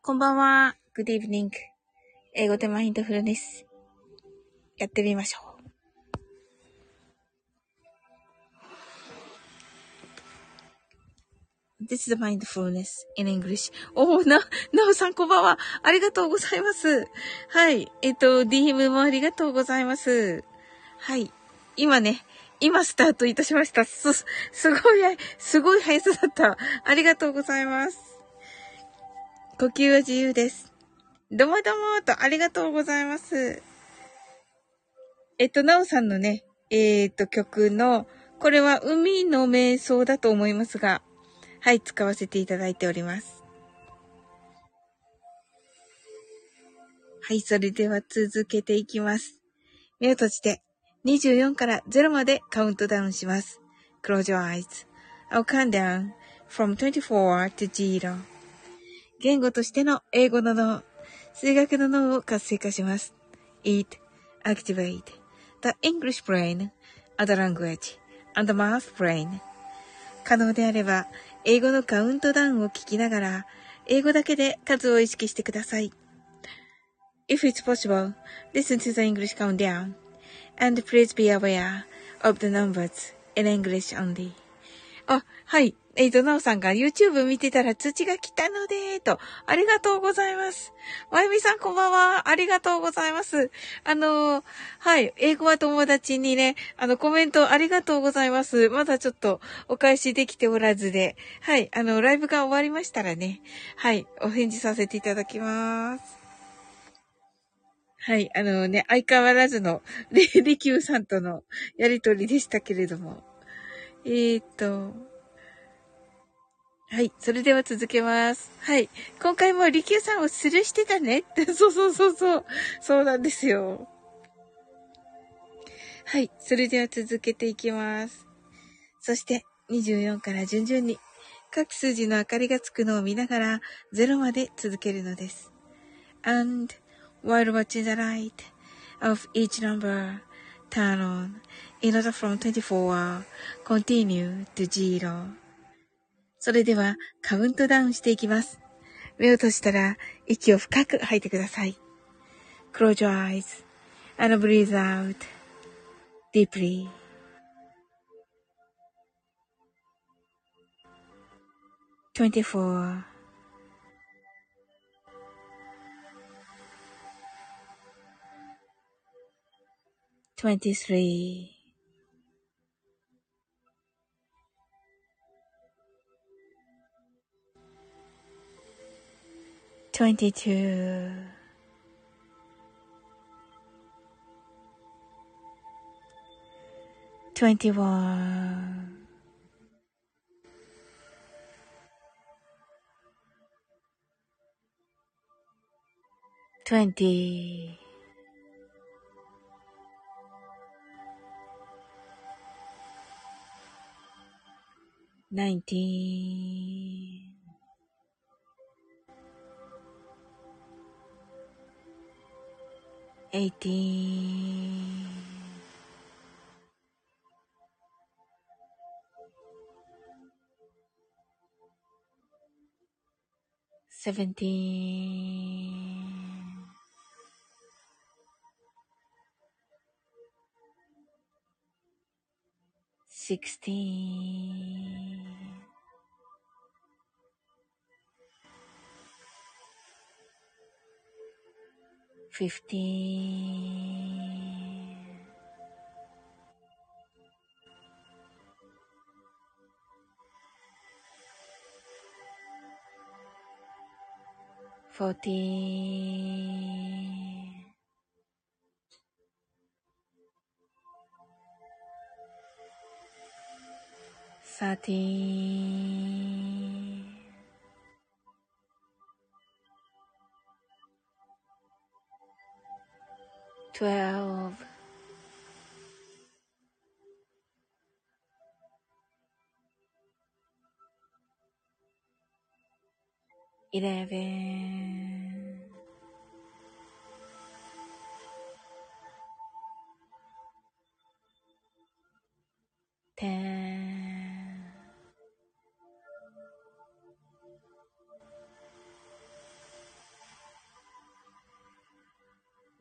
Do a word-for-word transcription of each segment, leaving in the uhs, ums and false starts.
こんばんは。Good evening. 英語でマインドフルネス。やってみましょう。This is mindfulness in English. おー、な、なおさんこんばんは。ありがとうございます。はい。えっと、ディーエム もありがとうございます。はい。今ね、今スタートいたしました。す、すごい、すごい速さだった。ありがとうございます。呼吸は自由です。どうもどうもと、ありがとうございます。えっと、なおさんのね、えー、っと、曲の、これは海の瞑想だと思いますが、はい、使わせていただいております。はい、それでは続けていきます。目を閉じて、にじゅうよんからゼロまでカウントダウンします。Close your eyes.I'll count down from twenty-four to zero. 言語としての英語の脳、数学の脳を活性化します。It, activate the English brain, and the language, and the math brain. 可能であれば、英語のカウントダウンを聞きながら、英語だけで数を意識してください。If it's possible, listen to the English countdown, and please be aware of the numbers in English only. あ、はい。えっと、なおさんが YouTube 見てたら通知が来たので、と、ありがとうございます。まゆみさんこんばんは。ありがとうございます。あの、はい。英語は友達にね、あの、コメントありがとうございます。まだちょっとお返しできておらずで、はい。あの、ライブが終わりましたらね、はい。お返事させていただきます。はい。あのね、相変わらずの、レリキューさんとのやりとりでしたけれども。えーっと、はい。それでは続けます。はい。今回もリキューさんをスルーしてたねって。そうそうそうそう。そうなんですよ。はい。それでは続けていきます。そして、にじゅうよんから順々に、各数字の明かりがつくのを見ながら、ゼロまで続けるのです。And, while watching the light of each number turn on, in order from twenty-four, continue to zero. それではカウントダウンしていきます。目を閉じたら息を深く吐いてください。Close your eyes and breathe out deeply. twenty-four, twenty-three, twenty-two, twenty-one, twenty, nineteen, eighteen, seventeen, sixteen, fifteen, fourteen, thirteen, twelve, eleven, ten,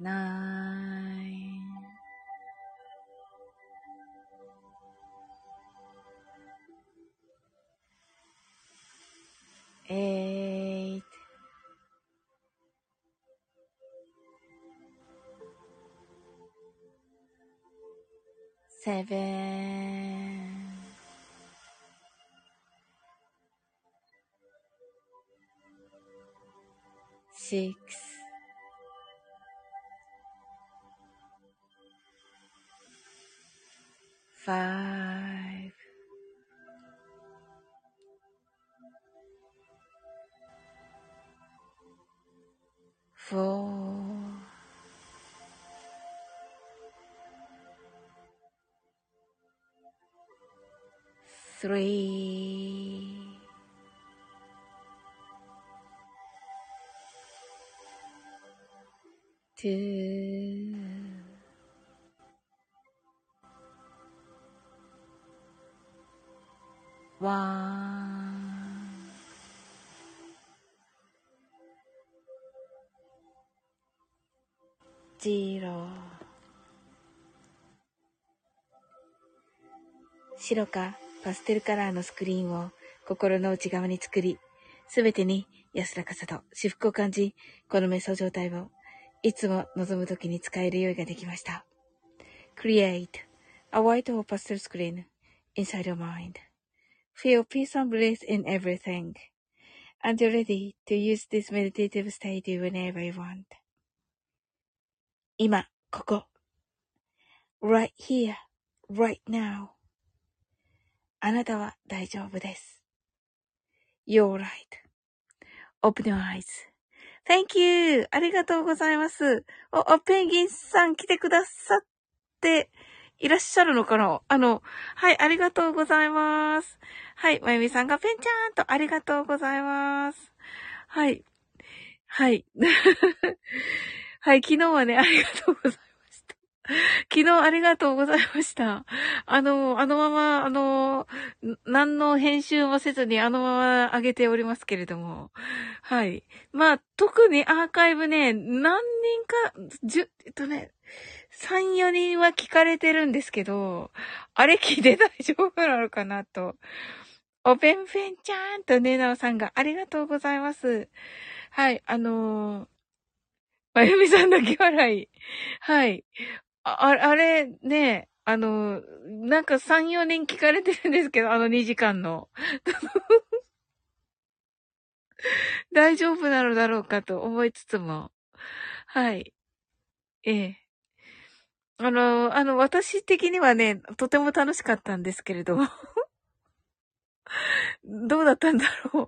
nine, eight, seven, six, five, four, three, two, one, zero。白かパステルカラーのスクリーンを心の内側に作り、すべてに安らかさと至福を感じ、この瞑想状態をいつも望むときに使える用意ができました。Create a white or pastel screen inside your mind. Feel peace and bliss in everything. And you're ready to use this meditative state whenever you want. 今、ここ。Right here, right now. あなたは大丈夫です。You're right.Open your eyes. Thank you! ありがとうございます。お、おペンギンさん来てくださっていらっしゃるのかな？あの、はい、ありがとうございます。はい、まゆみさんがペンちゃんとありがとうございます。はい。はい。はい、昨日はね、ありがとうございました。昨日ありがとうございました。あの、あのまま、あの、何の編集もせずにあのまま上げておりますけれども。はい。まあ、特にアーカイブね、何人か、じゅ、えっとね、さん、よにんは聞かれてるんですけど、あれ聞いて大丈夫なのかなと。おぺんぺんちゃんとねなおさんがありがとうございます。はい、あのー、まゆみさん泣き笑い。はい。あ、あれ、ね、あの、なんかさん、よにん聞かれてるんですけど、あのにじかんの。大丈夫なのだろうかと思いつつも。はい。ええ。あの、あの、私的にはね、とても楽しかったんですけれども。どうだったんだろう。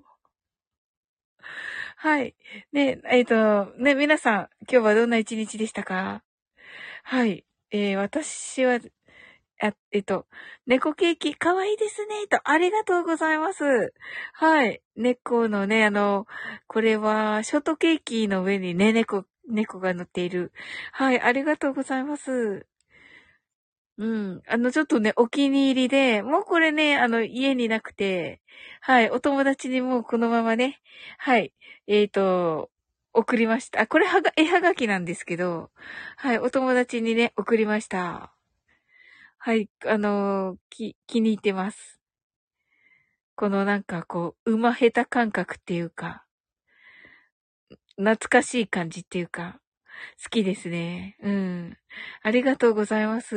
はい。ね、えっと、ね、皆さん、今日はどんな一日でしたか？はい。えー、私は、あ、えっと、猫ケーキ、かわいいですね、と、ありがとうございます。はい。猫のね、あの、これは、ショートケーキの上にね、猫、猫が乗っている。はい、ありがとうございます。うん。あの、ちょっとね、お気に入りで、もうこれね、あの、家になくて、はい、お友達にもうこのままね、はい、えっと、送りました。あ、これはが、絵はがきなんですけど、はい、お友達にね、送りました。はい、あの、き、気に入ってます。このなんかこう、馬下手感覚っていうか、懐かしい感じっていうか、好きですね。うん。ありがとうございます。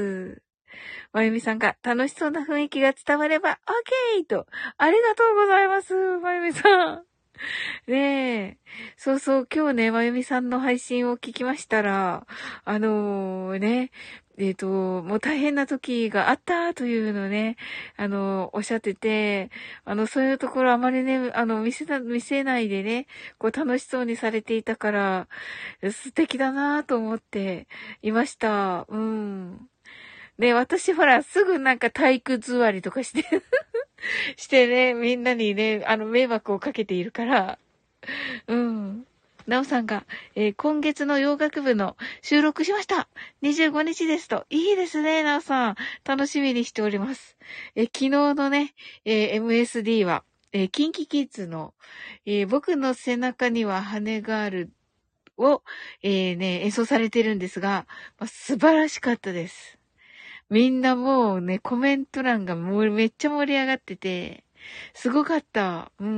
まゆみさんが楽しそうな雰囲気が伝われば、オッケーと、ありがとうございます、まゆみさん。ねえ。そうそう、今日ね、まゆみさんの配信を聞きましたら、あのー、ね、えっと、もう大変な時があったというのをね、あの、おっしゃってて、あの、そういうところあまりね、あの、見せな、見せないでね、こう楽しそうにされていたから、素敵だなと思っていました。うん。ね、私ほら、すぐなんか体育座りとかしてしてね、みんなにね、あの、迷惑をかけているから、うん。なおさんが、えー今月の洋楽部の収録しました。にじゅうごにちですと。いいですね、なおさん。楽しみにしております。えー昨日のね、えー エムエスディー は、えー、キンキキッズの、えー僕の背中には羽があるを、えー、ね、演奏されてるんですが、まあ、素晴らしかったです。みんなもうね、コメント欄がもうめっちゃ盛り上がってて、すごかった。うん。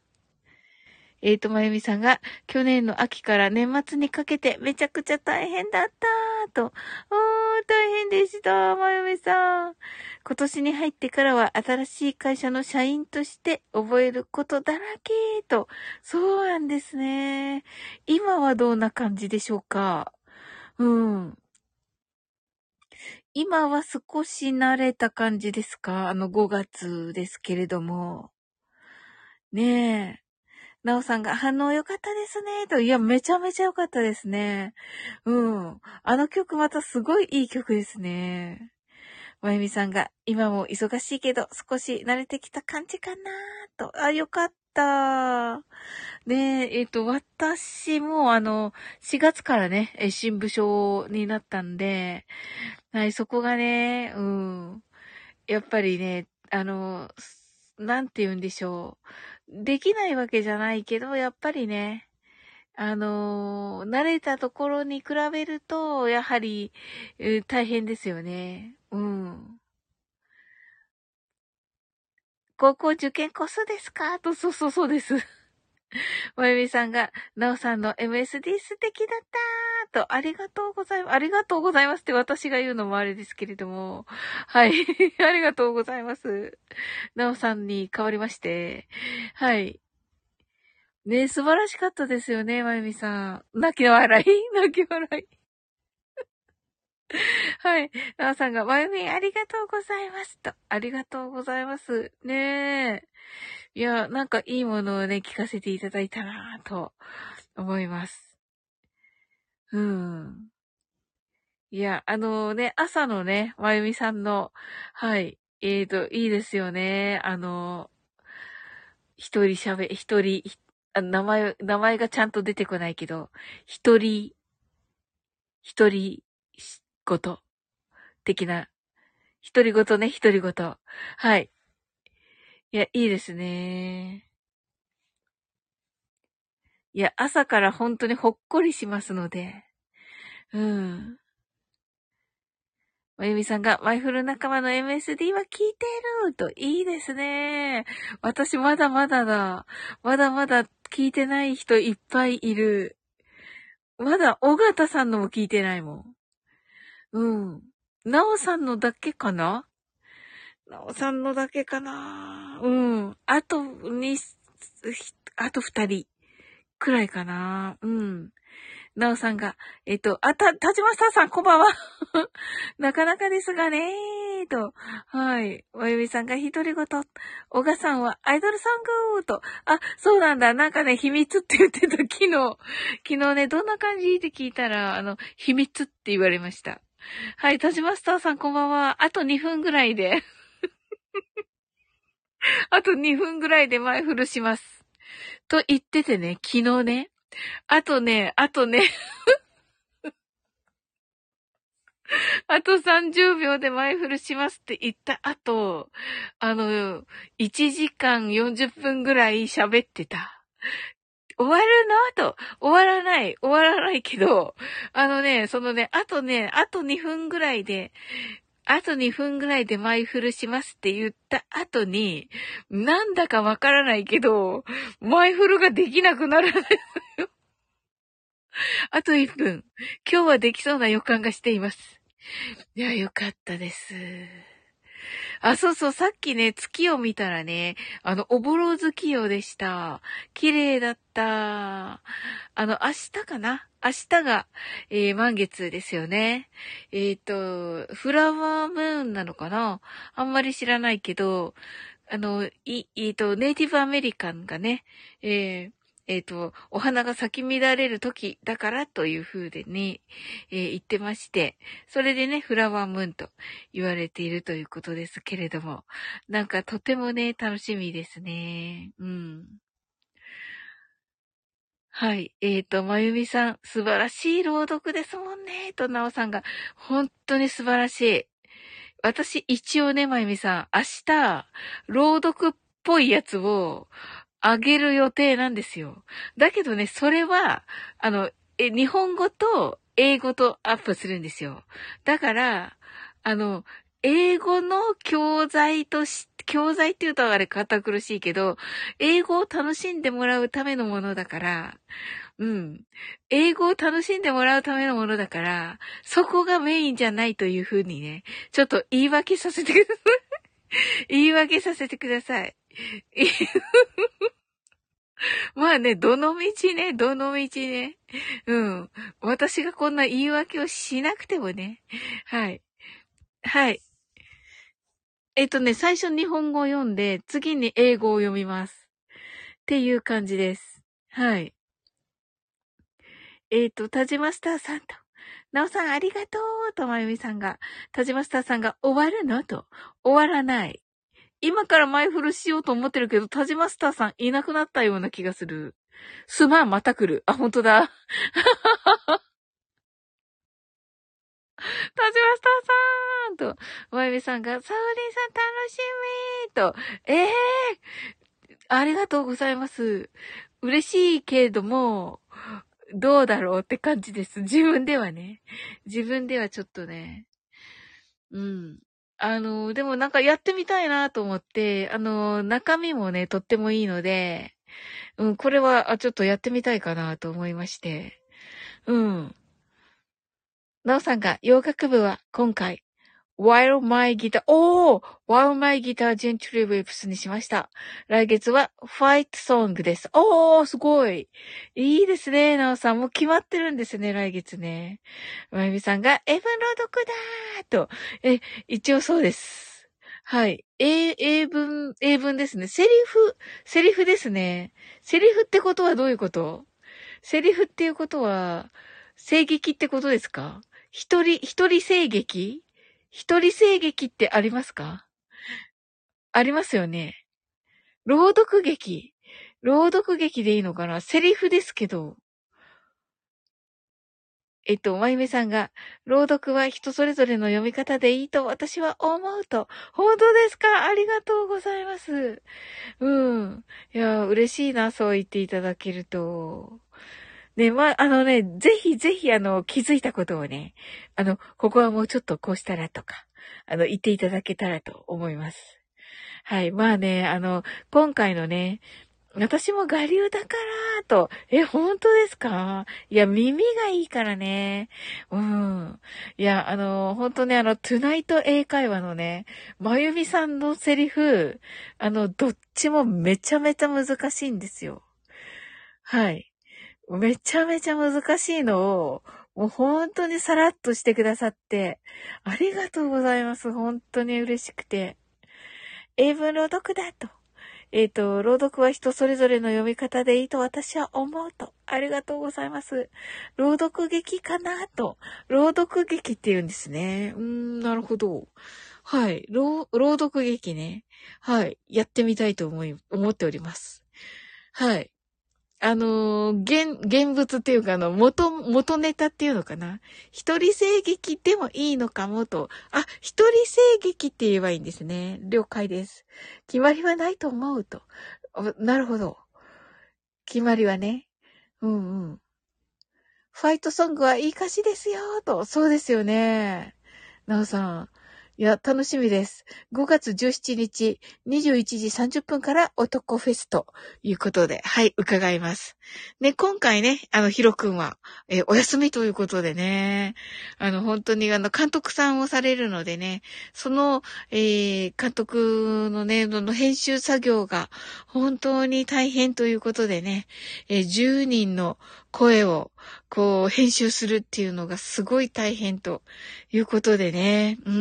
えーと、まゆみさんが、去年の秋から年末にかけてめちゃくちゃ大変だったーと。おー、大変でした、まゆみさん。今年に入ってからは新しい会社の社員として覚えることだらけーと。そうなんですね。今はどんな感じでしょうか？うん。今は少し慣れた感じですか？あのごがつですけれども。ねえ。なおさんが反応良かったですね。と、いや、めちゃめちゃ良かったですね。うん。あの曲またすごいいい曲ですね。まゆみさんが、今も忙しいけど、少し慣れてきた感じかなと。あ、よかった。ねえ、えっと、私も、あの、しがつからね、え新部署になったんで、はい、そこがね、うん。やっぱりね、あの、なんて言うんでしょう。できないわけじゃないけど、やっぱりね、あの、慣れたところに比べると、やはり、えー大変ですよね。うん。高校受験こそですかと、そうそうそうです。まゆみさんが、なおさんの エムエスディー 素敵だったーと、ありがとうございます。ありがとうございますって私が言うのもあれですけれども。はい。ありがとうございます。なおさんに変わりまして。はい。ね、素晴らしかったですよね、まゆみさん。泣き笑い泣き笑い。はい。なおさんが、まゆみありがとうございますと。ありがとうございます。ねえ。いや、なんかいいものをね、聞かせていただいたなぁと思います。うん。いや、あのね、朝のね、まゆみさんの、はい。えーと、いいですよね。あの、一人喋、一人、ひあ名前、名前がちゃんと出てこないけど、一人、一人しごと的な、一人ごとね、一人ごと。はい。いや、いいですね。いや、朝から本当にほっこりしますので。うん。まゆみさんが、マイフル仲間の エムエスディー は聞いてると、いいですね。私まだまだだ。まだまだ聞いてない人いっぱいいる。まだ、尾形さんのも聞いてないもん。うん。なおさんのだけかななおさんのだけかなうん。あとに、あと二人くらいかなうん。なおさんが、えっと、あ、た、たじまささん、こんばんは。なかなかですがねーと。はい。まゆみさんが独り言。小賀さんはアイドルソングと。あ、そうなんだ。なんかね、秘密って言ってた。昨日。昨日ね、どんな感じって聞いたら、あの、秘密って言われました。はい。たじまスターさん、こんばんは。あとにふんぐらいで。あとにふんぐらいで前振るします。と言っててね、昨日ね。あとね、あとね、あとさんじゅうびょうで前振るしますって言った後、あの、いちじかんよんじゅっぷんぐらい喋ってた。終わるのと、終わらない、終わらないけど、あのね、そのね、あとね、あとにふんぐらいで、あとにふんぐらいで前振るしますって言った後に、なんだかわからないけど、前振るができなくなる。あといっぷん。今日はできそうな予感がしています。いや、よかったです。あ、そうそう、さっきね、月を見たらね、あの、おぼろ月夜でした。綺麗だった。あの、明日かな明日が、えー満月ですよね。えっと、フラワームーンなのかなあんまり知らないけど、あの、い、えっと、ネイティブアメリカンがね、えーえっと、お花が咲き乱れる時だからという風でね、えー言ってまして、それでね、フラワームーンと言われているということですけれども、なんかとてもね、楽しみですね。うん。はい。えっと、まゆみさん、素晴らしい朗読ですもんね。と、なおさんが、本当に素晴らしい。私、一応ね、まゆみさん、明日、朗読っぽいやつをあげる予定なんですよ。だけどね、それは、あの、 え、日本語と英語とアップするんですよ。だから、あの、英語の教材とし、教材って言うとあれ堅苦しいけど、英語を楽しんでもらうためのものだから、うん。英語を楽しんでもらうためのものだから、そこがメインじゃないというふうにね、ちょっと言い訳させてください。言い訳させてください。まあね、どの道ね、どの道ね。うん。私がこんな言い訳をしなくてもね。はい。はい。えっとね、最初日本語を読んで、次に英語を読みます。っていう感じです。はい。えっと、田島スターさんと、なおさんありがとうと、まゆみさんが、田島スターさんが終わるのと、終わらない。今から前振るしようと思ってるけど、田島スターさんいなくなったような気がする。すまん、また来る。あ、ほんとだ。田島スターさんと、まゆみさんが、サオリンさん楽しみと、ええー、ありがとうございます。嬉しいけれども、どうだろうって感じです。自分ではね。自分ではちょっとね。うん。あの、でもなんかやってみたいなと思って、あの、中身もね、とってもいいので、うん、これは、あ、ちょっとやってみたいかなと思いまして。うん。なおさんが洋楽部は今回、While My Guitar、おー !While My Guitar Gently Weeps にしました。来月は Fight Song です。おーすごいいいですね、なおさん。もう決まってるんですね、来月ね。まゆみさんが、英文朗読だーと。え、一応そうです。はい。英、英文、英文ですね。セリフ、セリフですね。セリフってことはどういうこと？セリフっていうことは、声劇ってことですか？一人、一人声劇？一人声劇ってありますか？ありますよね。朗読劇。朗読劇でいいのかな？セリフですけど。えっと、まゆめさんが、朗読は人それぞれの読み方でいいと私は思うと。本当ですか？ありがとうございます。うん。いや、嬉しいな、そう言っていただけると。ね、まあ、あのね、ぜひぜひ、あの、気づいたことをね、あの、ここはもうちょっとこうしたらとか、あの、言っていただけたらと思います。はい。まあね、あの、今回のね、私も我流だからと、え、本当ですか？いや、耳がいいからね。うん。いや、あの、本当ね、あの、トゥナイト英会話のね、まゆみさんのセリフ、あの、どっちもめちゃめちゃ難しいんですよ。はい。めちゃめちゃ難しいのを、もう本当にさらっとしてくださって、ありがとうございます。本当に嬉しくて。英文朗読だと。えっと、朗読は人それぞれの読み方でいいと私は思うと。ありがとうございます。朗読劇かなと。朗読劇って言うんですね。うーん、なるほど。はい。朗、朗読劇ね。はい。やってみたいと思い、思っております。はい。あのー、現、現物っていうか、あの、元、元ネタっていうのかな。一人声劇でもいいのかもと。あ、一人声劇って言えばいいんですね。了解です。決まりはないと思うと。なるほど。決まりはね。うんうん。ファイトソングはいい歌詞ですよと。そうですよね。なおさん。いや、楽しみです。ごがつじゅうしちにち、にじゅういちじさんじゅっぷんから男フェスということで、はい、伺います。ね、今回ね、あの、ヒロ君は、えー、お休みということでね、あの、本当にあの、監督さんをされるのでね、その、えー、監督のね、の編集作業が本当に大変ということでね、えー、じゅうにんの声を、こう、編集するっていうのがすごい大変ということでね。うん。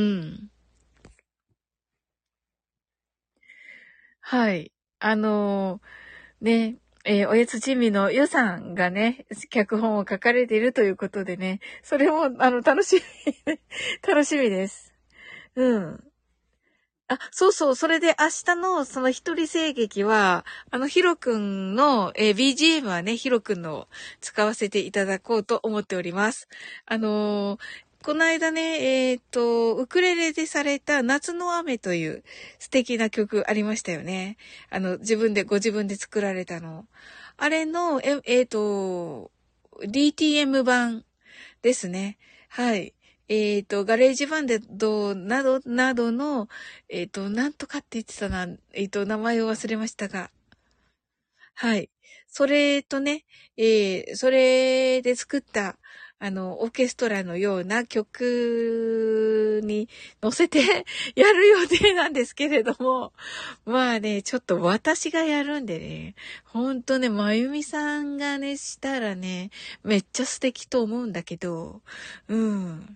はい。あのー、ね、えーおやつ珍味のゆうさんがね、脚本を書かれているということでね、それも、あの、楽しみ、楽しみです。うん。あ、そうそう、それで明日のその一人声劇は、あの、ヒロくんの、えー ビージーエム はね、ヒロくんの使わせていただこうと思っております。あのーこの間ね、えっと、ウクレレでされた夏の雨という素敵な曲ありましたよね。あの、自分で、ご自分で作られたの。あれの、え、えっと、 ディーティーエム 版ですね。はい。えっと、ガレージバンドなど、などの、えっと、なんとかって言ってたな、えっと、名前を忘れましたが、はい。それとね、えー、それで作った、あの、オーケストラのような曲に乗せてやる予定なんですけれども、まあね、ちょっと私がやるんでね、ほんとね、まゆみさんがね、したらね、めっちゃ素敵と思うんだけど、うん。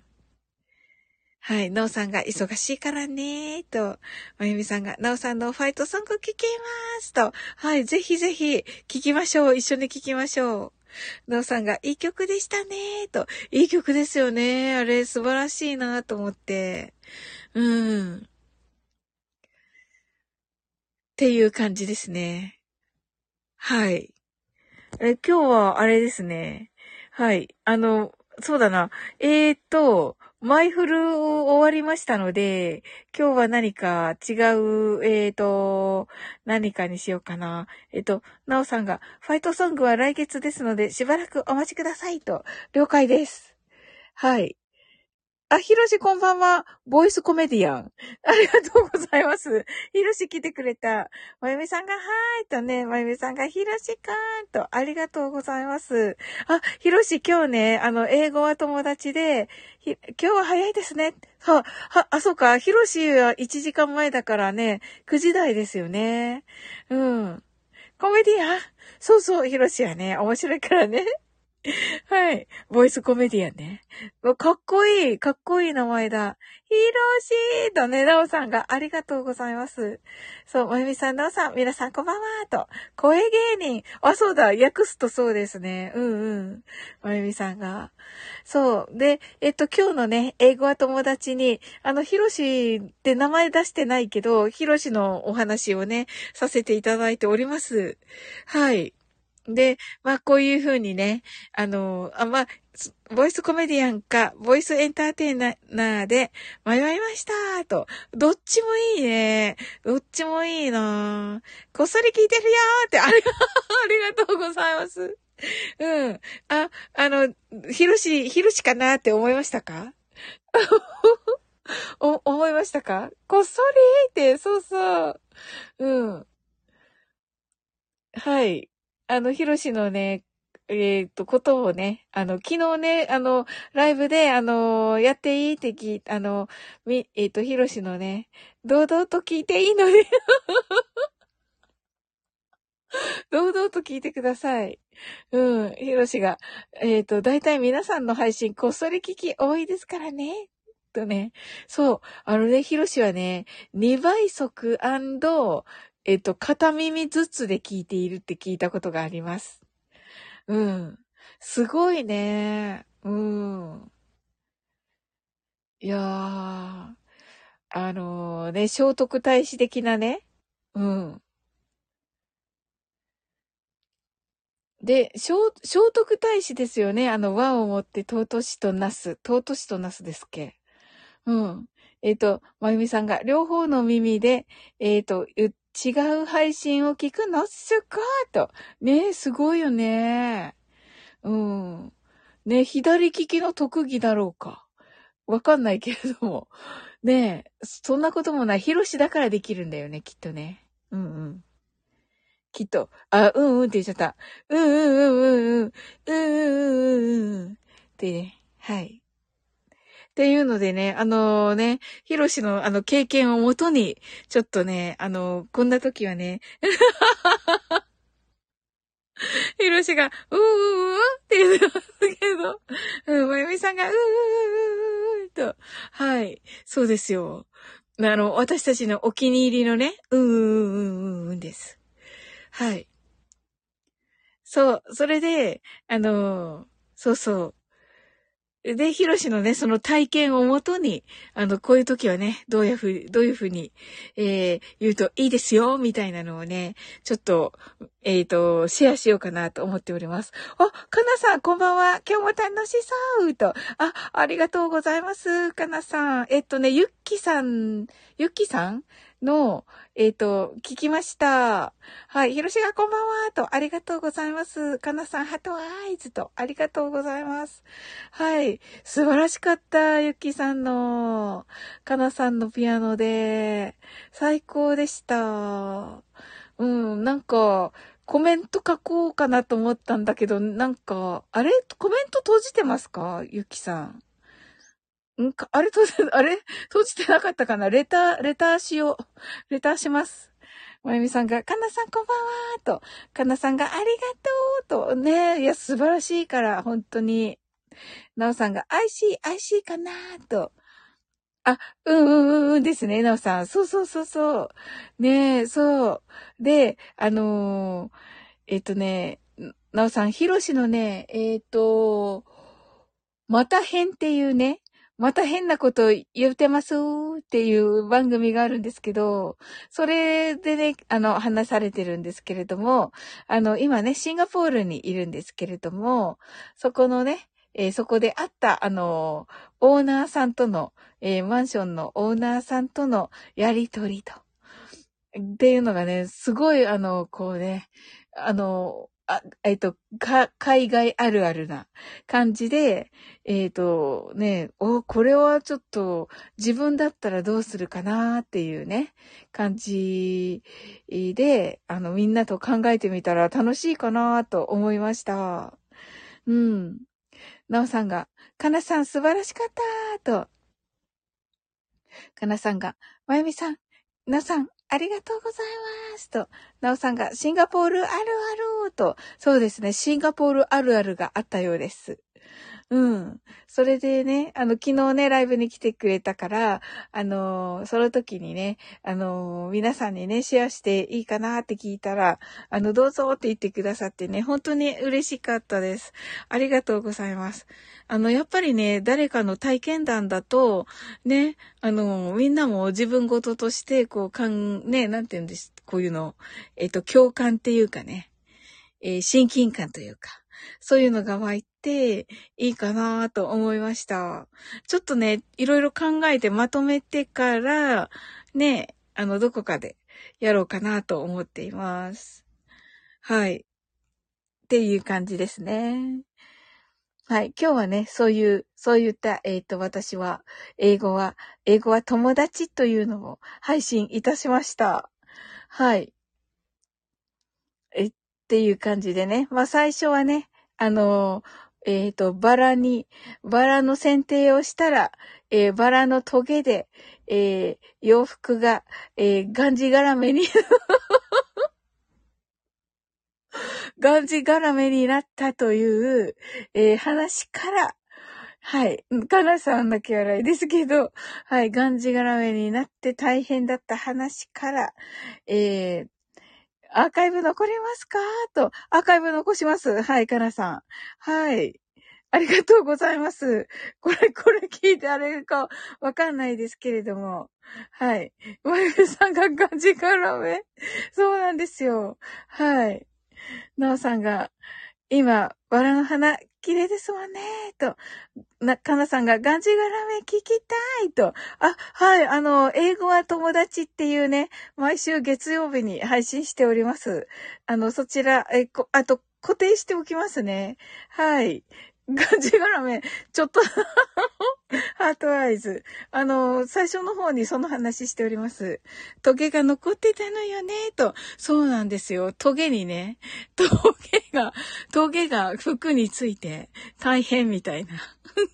はい。なおさんが忙しいからねーと、まゆみさんが、なおさんのファイトソング聞けますと、はい。ぜひぜひ聞きましょう。一緒に聞きましょう。なおさんが、いい曲でしたねーと、いい曲ですよね。あれ、素晴らしいなと思って。うん。っていう感じですね。はい。え、今日はあれですね。はい。あの、そうだな。えーっと、マイフル終わりましたので、今日は何か違う、えーっと、何かにしようかな。えーっと、なおさんが、ファイトソングは来月ですので、しばらくお待ちくださいと、了解です。はい。あ、ひろしこんばんは。ボイスコメディアン。ありがとうございます。ひろし来てくれた。まゆみさんがはーいとね、まゆみさんがひろしかーんと、ありがとうございます。あ、ひろし今日ね、あの、英語は友達で、ひ今日は早いですね。は、は、あ、そうか、ひろしはいちじかんまえだからね、くじ台ですよね。うん。コメディアン。そうそう、ひろしはね、面白いからね。はい。ボイスコメディアンね。かっこいい。かっこいい名前だ。ひろしーとね、なおさんがありがとうございます。そう、まゆみさん、なおさん、皆さんこんばんはと。声芸人。あ、そうだ。訳すとそうですね。うんうん。まゆみさんが。そう。で、えっと、今日のね、英語は友達に、あの、ひろしって名前出してないけど、ひろしのお話をね、させていただいております。はい。で、まあ、こういうふうにね、あの、あ、まあ、ボイスコメディアンか、ボイスエンターテイナーで迷いましたと。どっちもいいね。どっちもいいな。こっそり聞いてるよーって、ありが、ありがとうございます。うん。あ、あの、ひろし、ひろしかなって思いましたか？お、思いましたか？こっそりって、そうそう。うん。はい。あの、ヒロシのね、えっと、ことをね、あの、昨日ね、あの、ライブで、あの、やっていいって聞いあの、み、えっと、ヒロシのね、堂々と聞いていいので堂々と聞いてください。うん、ヒロシが、えっと、だいたい皆さんの配信こっそり聞き多いですからね。とね。そう。あのね、ヒロシはね、にばい速えっと、片耳ずつで聞いているって聞いたことがあります。うん。すごいね。うん。いやー、あのね、聖徳太子的なね。うん。で、聖、聖徳太子ですよね。あの、和をもって尊しとなす。尊しとなすですっけ。うん。えっと、まゆみさんが両方の耳で、えっと、う違う配信を聞くのすごいと。ねえ、すごいよね。うん。ね、左利きの特技だろうか。わかんないけれども。ねえ、そんなこともない。ヒロシだからできるんだよね、きっとね。うんうん。きっと。あ、うんうんって言っちゃった。うんうんうんうんうん。うんうんうんうんうん。ってね。はい。っていうのでね、あのね、ヒロシのあの経験をもとに、ちょっとね、あの、こんな時はね、ヒロシが、うーうーうーって言ってますけど、うん、まゆみさんが、うーうーうーうーと、はい、そうですよ。あの、私たちのお気に入りのね、うんうんうんうんうんです。はい。そう、それで、あの、そうそう。で、ヒロシのね、その体験をもとに、あの、こういう時はね、どういうふう、どういうふうに、えー、言うといいですよ、みたいなのをね、ちょっと、えっと、シェアしようかなと思っております。あ、かなさん、こんばんは。今日も楽しそうと。あ、ありがとうございます。かなさん。えっとね、ゆっきさん、ゆっきさんの、えっと、聞きました。はい。ひろしがこんばんはと、ありがとうございます。かなさん、ハートアイズと、ありがとうございます。はい。素晴らしかった。ゆきさんの、かなさんのピアノで、最高でした。うん、なんか、コメント書こうかなと思ったんだけど、なんか、あれコメント閉じてますかゆきさん。んか、あれ閉じ、あれ閉じてなかったかなレター、レターしよう。レターします。まゆみさんが、かなさんこんばんはと、かなさんがありがとうと、ねいや、素晴らしいから、本当に。なおさんが、アイシー、アイシーかなと。あ、うんうんうんうんですね、なおさん。そうそうそうそう。ねえ、そう。で、あのーえっとね、なおさん、ひろしのね、えっと、また変っていうね、また変なこと言ってますっていう番組があるんですけど、それでね、あの、話されてるんですけれども、あの、今ね、シンガポールにいるんですけれども、そこのね、えーそこで会った、あの、オーナーさんとの、えーマンションのオーナーさんとのやりとりと。っていうのがね、すごい、あの、こうね、あの、あ、えっと、か、海外あるあるな感じで、えっと、ね、お、これはちょっと自分だったらどうするかなっていうね、感じで、あの、みんなと考えてみたら楽しいかなと思いました。うん。なおさんが、かなさん素晴らしかったと、かなさんが、まゆみさん、なさん、ありがとうございますと、なおさんが、シンガポールあるあると、そうですね、シンガポールあるあるがあったようです。うん。それでね、あの、昨日ね、ライブに来てくれたから、あの、その時にね、あの、皆さんにね、シェアしていいかなって聞いたら、あの、どうぞって言ってくださってね、本当に嬉しかったです。ありがとうございます。あの、やっぱりね、誰かの体験談だと、ね、あの、みんなも自分事として、こう、かん、ね、なんて言うんです、こういうの、えっと、共感っていうかね、えー親近感というか、そういうのが湧いていいかなと思いました。ちょっとね、いろいろ考えてまとめてから、ね、あの、どこかでやろうかなと思っています。はい。っていう感じですね。はい。今日はね、そういう、そういった、えっと、私は、英語は、英語は友達というのを配信いたしました。はい。え、っていう感じでね。まあ最初はね、あの、えっと、バラに、バラの剪定をしたら、えーバラのトゲで、えー洋服が、えーがんじがらめに、がんじがらめになったという、えー話から、はい。かなさんだけ笑いですけど、はい。がんじがらめになって大変だった話から、えーアーカイブ残りますかと、アーカイブ残します。はい、かなさん。はい。ありがとうございます。これ、これ聞いてあれかわかんないですけれども。はい。まゆみさんがガジカラメ。そうなんですよ。はい。なおさんが、今、バラの花、綺麗ですもんね、と。な、かなさんが、がんじがらめ聞きたいと。あ、はい、あの、英語は友達っていうね、毎週月曜日に配信しております。あの、そちら、え、こ、あと、固定しておきますね。はい。がんじがらめ、ちょっとハートアイズ。あの、最初の方にその話しております。トゲが残ってたのよね、と。そうなんですよ。トゲにね、トゲが、トゲが服について大変みたいな。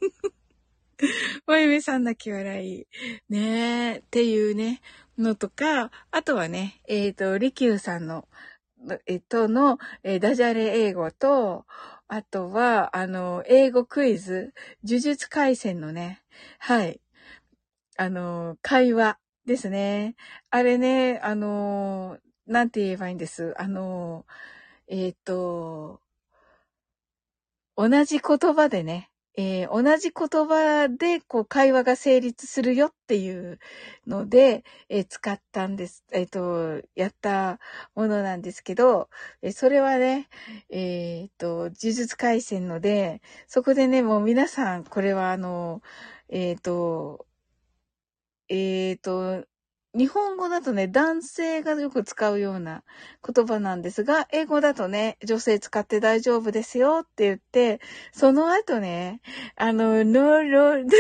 まゆみさん泣き笑い。ねえ、っていうね、のとか、あとはね、えっと、りきゅうさんの、えっとの、えーダジャレ英語と、あとは、あの、英語クイズ、呪術廻戦のね、はい、あの、会話ですね。あれね、あの、なんて言えばいいんです。あの、えっと、同じ言葉でね、えー同じ言葉で、こう、会話が成立するよっていうので、えー使ったんです。えっと、やったものなんですけど、えーそれはね、えっと、呪術廻戦ので、そこでね、もう皆さん、これはあの、えっと、えっと、 日本語だとね、男性がよく使うような言葉なんですが、英語だとね、女性使って大丈夫ですよって言って、その後ね、あの、ノーロー、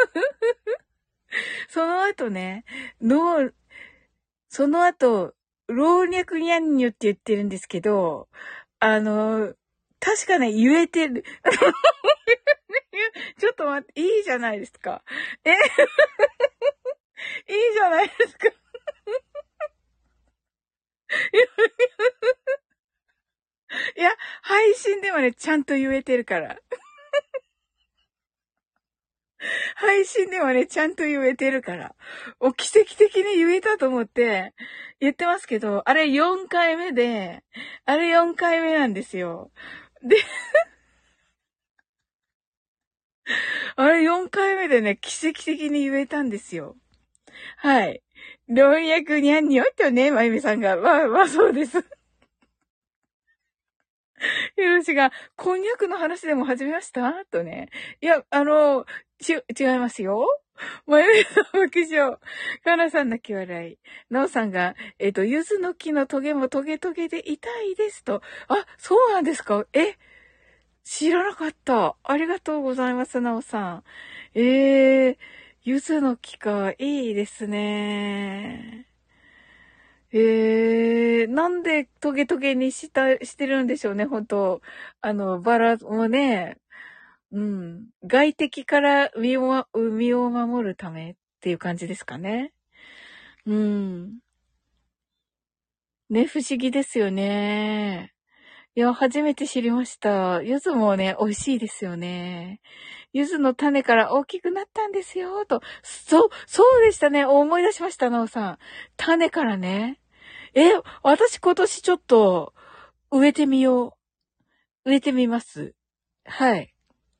その後ね、ノー、その後、老若にゃんにゅって言ってるんですけど、あの、確かね、言えてる。ちょっと待って、いいじゃないですか。え、いいじゃないですか。いや、配信ではね、ちゃんと言えてるから。配信ではね、ちゃんと言えてるから。お、奇跡的に言えたと思って言ってますけど、あれよんかいめで、あれよんかいめなんですよ。で、あれよんかいめでね、奇跡的に言えたんですよ。はい。老若にゃんにょってね、まゆみさんが。まあまあそうです。ひろしが、こんにゃくの話でも始めましたとね。いや、あの、ち、違いますよ。まゆみさん爆笑。かなさん泣き笑い。なおさんが、えっと、ゆずの木のトゲもトゲトゲで痛いですと。あ、そうなんですか？え、知らなかった。ありがとうございます、なおさん。えー、ゆずの木か、いいですね。えー、なんでトゲトゲにした、してるんでしょうね、本当あの、バラもね、うん。外敵から身を、身を守るためっていう感じですかね。うん。ね、不思議ですよね。いや、初めて知りました。柚子もね、美味しいですよね。柚子の種から大きくなったんですよ、と。そう、そうでしたね。思い出しました、なおさん。種からね。え、私今年ちょっと植えてみよう。植えてみます。はい。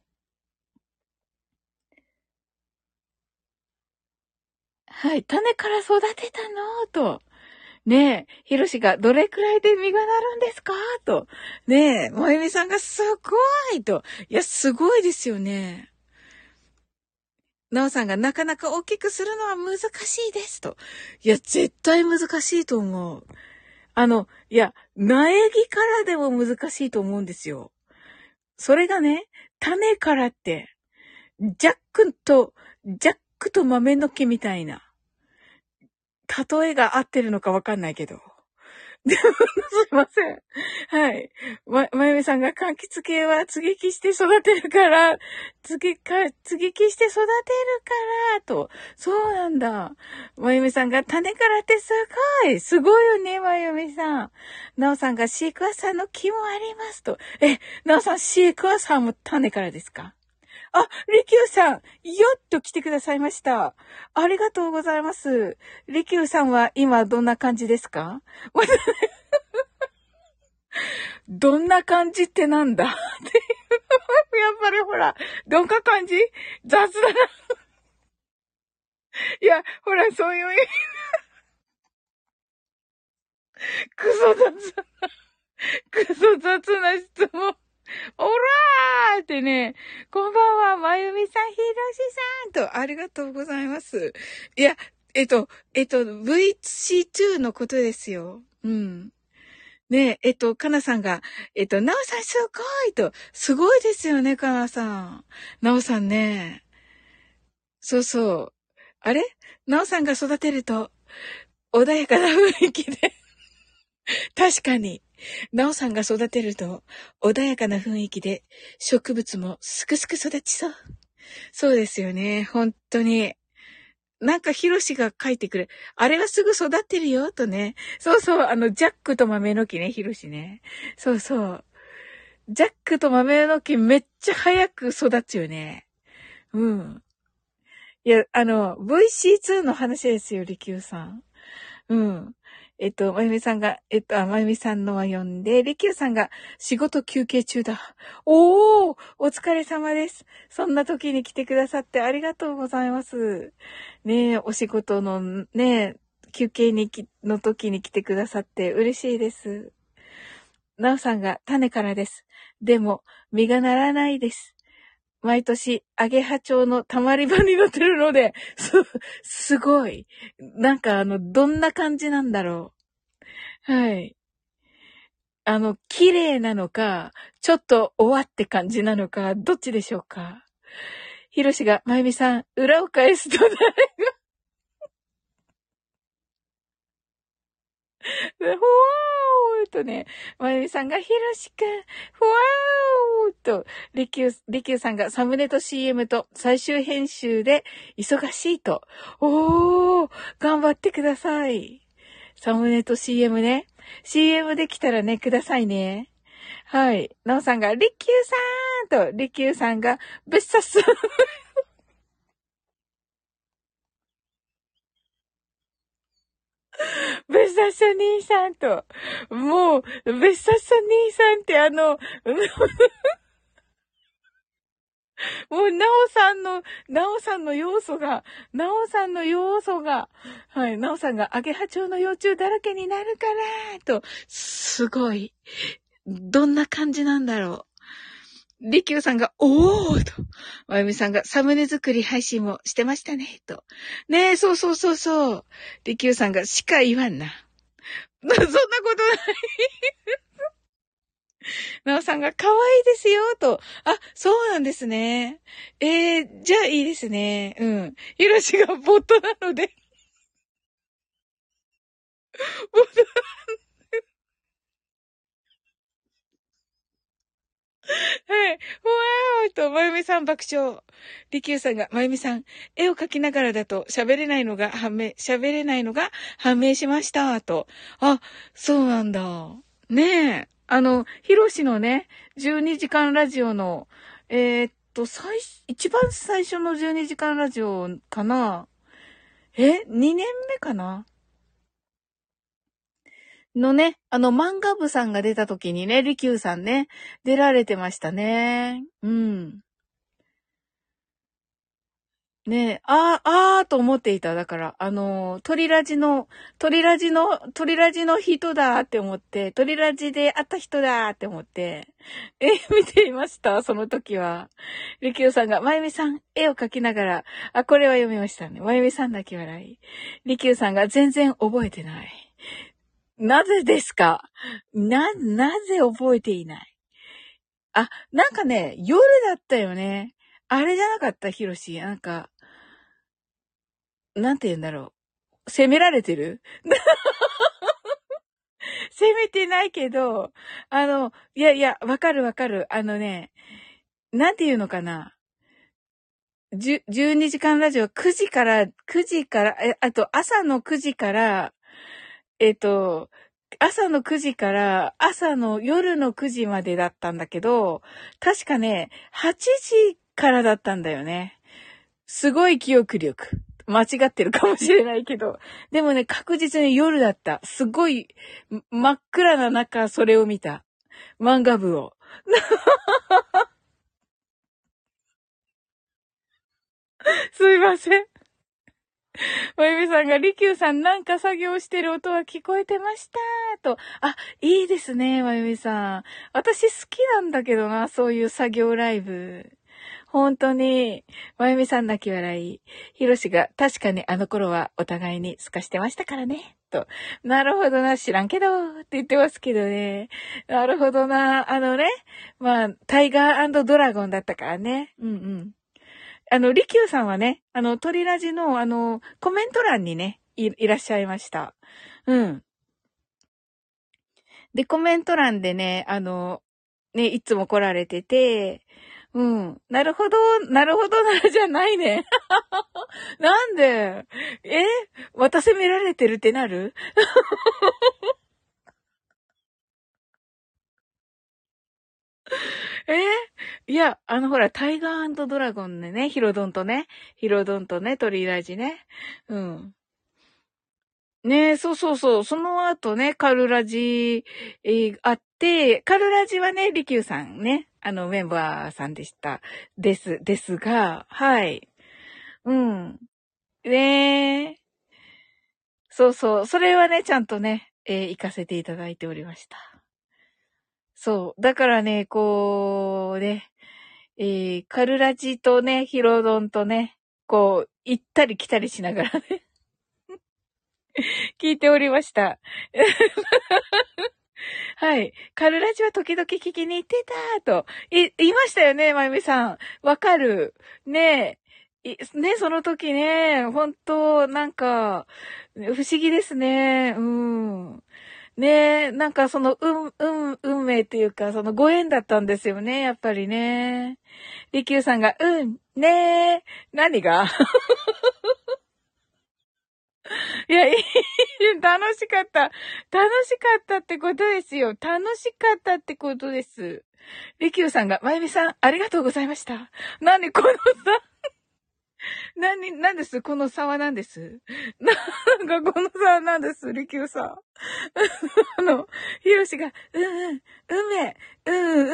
はい。種から育てたのと。ねえ、ひろしがどれくらいで実がなるんですかと。ねえ、まゆみさんがすごいと。いや、すごいですよね。なおさんがなかなか大きくするのは難しいですと。いや、絶対難しいと思う。あの、いや、苗木からでも難しいと思うんですよ。それがね、種からって、ジャックと、ジャックと豆の木みたいな、例えが合ってるのかわかんないけど。でも、すいません。はい。ま、まゆみさんが柑橘系は接ぎ木して育てるから、接ぎか、接ぎ木して育てるから、と。そうなんだ。まゆみさんが種からってすごい。すごいよね、まゆみさん。なおさんがシークワーサーの木もありますと。え、なおさんシークワーサーも種からですか？あ、リキューさん、よっと来てくださいました。ありがとうございます。リキューさんは今どんな感じですか？どんな感じってなんだっていう。やっぱりほら、どんな感じ雑だな。いや、ほら、そういう意味、クソ雑な、クソ雑な質問。オラーってね、こんばんは、まゆみさん、ひろしさんと、ありがとうございます。いや、えっと、えっと、ブイシーツー のことですよ。うん。ねえ、えっと、かなさんが、えっと、なおさんすごいと、すごいですよね、かなさん。なおさんね。そうそう。あれなおさんが育てると、穏やかな雰囲気で。確かに。なおさんが育てると、穏やかな雰囲気で、植物もすくすく育ちそう。そうですよね。本当に。なんか、ヒロシが書いてくれ。あれはすぐ育ってるよ、とね。そうそう、あの、ジャックと豆の木ね、ヒロシね。そうそう。ジャックと豆の木めっちゃ早く育つよね。うん。いや、あの、ブイシーツー の話ですよ、リキューさん。うん。えっと、まゆみさんが、えっと、あまゆみさんのは読んで、リキューさんが仕事休憩中だ。おー、お疲れ様です。そんな時に来てくださってありがとうございます。ねえ、お仕事のね、休憩にき、の時に来てくださって嬉しいです。なおさんが種からです。でも、実がならないです。 毎年、アゲハチョウのたまり場に乗ってるので、す、すごい。なんかあの、どんな感じなんだろう。はい。あの、綺麗なのか、ちょっと終わって感じなのか、どっちでしょうか。ひろしが、まゆみさん、裏を返すと誰が、ふわーとね、まゆみさんが、ひろしくん、ふわーと、りきゅう、りきゅうさんがサムネと シーエム と最終編集で忙しいと。おー、頑張ってください。サムネと シーエム ね。シーエム できたらね、くださいね。はい。なおさんが、りきゅうさんと、りきゅうさんが、ぶっさす。ベッサッサ兄さんと、もう、ベッサッサ兄さんってあの、もう、なおさんの、なおさんの要素が、なおさんの要素が、はい、なおさんがアゲハチョウの幼虫だらけになるから、と、すごい。どんな感じなんだろう。りきゅうさんが、おーと、まゆみさんがサムネ作り配信もしてましたね、と。ねえ、そうそうそうそう。りきゅうさんが、しか言わんな。そんなことない。なおさんが可愛いですよ、と。あ、そうなんですね。えー、じゃあいいですね。うん。ひろしがボットなので、ボット、はい。ふわーと、まゆみさん爆笑。りきゅうさんが、まゆみさん、絵を描きながらだと喋れないのが判明、喋れないのが判明しました、と。あ、そうなんだ。ねえ。あの、ひろしのね、じゅうにじかんラジオの、えーっと、最、一番最初のじゅうにじかんラジオかな。え ?に 年目かなのね、あの漫画部さんが出た時にね、りきゅうさんね、出られてましたね。うん。ねえ、あー、あーと思っていた。だから、あのー、鳥ラジの、鳥ラジの、鳥ラジの人だって思って、鳥ラジで会った人だって思って、え、見ていましたその時は。りきゅうさんが、まゆみさん、絵を描きながら、あ、これは読みましたね。まゆみさんだけ笑い。りきゅうさんが全然覚えてない。なぜですかな、なぜ覚えていない？あ、なんかね、夜だったよね。あれじゃなかった、ひろし。なんか、なんて言うんだろう。責められてる責めてないけど、あの、いやいや、わかるわかる。あのね、なんて言うのかな。じゅ、じゅうにじかんラジオくじから、くじから、え、あと朝のくじから、えっと、朝のくじから朝の夜のくじまでだったんだけど、確かね、はちじからだったんだよね。すごい記憶力。間違ってるかもしれないけど。でもね、確実に夜だった。すごい、真っ暗な中、それを見た。漫画部を。すいません。まゆみさんが、りきゅうさんなんか作業してる音は聞こえてました。と。あ、いいですね、まゆみさん。私好きなんだけどな、そういう作業ライブ。本当に、まゆみさん泣き笑い。ひろしが、確かにあの頃はお互いに透かしてましたからね。と。なるほどな、知らんけど、って言ってますけどね。なるほどな、あのね。まあ、タイガードラゴンだったからね。うんうん。あの、りきゅうさんはね、あの、鳥ラジの、あの、コメント欄にね、い、いらっしゃいました。うん。で、コメント欄でね、あの、ね、いつも来られてて、うん。なるほど、なるほどな、じゃないね。なんでえまた責められてるってなるえいや、あのほら、タイガードラゴンでね、ヒロドンとね、ヒロドンとね、鳥ラジね。うん。ねえ、そうそうそう。その後ね、カルラジ、えーあって、カルラジはね、リキューさんね、あの、メンバーさんでした。です、ですが、はい。うん。ねえ、そうそう。それはね、ちゃんとね、えー行かせていただいておりました。そう。だからね、こう、ね、 えー、カルラジとね、ヒロドンとね、こう、行ったり来たりしながらね、聞いておりました。はい。カルラジは時々聞きに行ってたと、い、言いましたよね、まゆみさん。わかる。ねえ。いね、その時ね、本当なんか、不思議ですね。うん。ねえ、なんかその、うん、うん、運命っていうか、そのご縁だったんですよね、やっぱりね。りきゅうさんが、うん、ねえ、何がいや、いい、楽しかった。楽しかったってことですよ。楽しかったってことです。りきゅうさんが、まゆみさん、ありがとうございました。何このさ、何、何ですこの差は何ですなんかこの差は何ですりきゅうさん。あの、ひろしが、うんうん、運命、うん、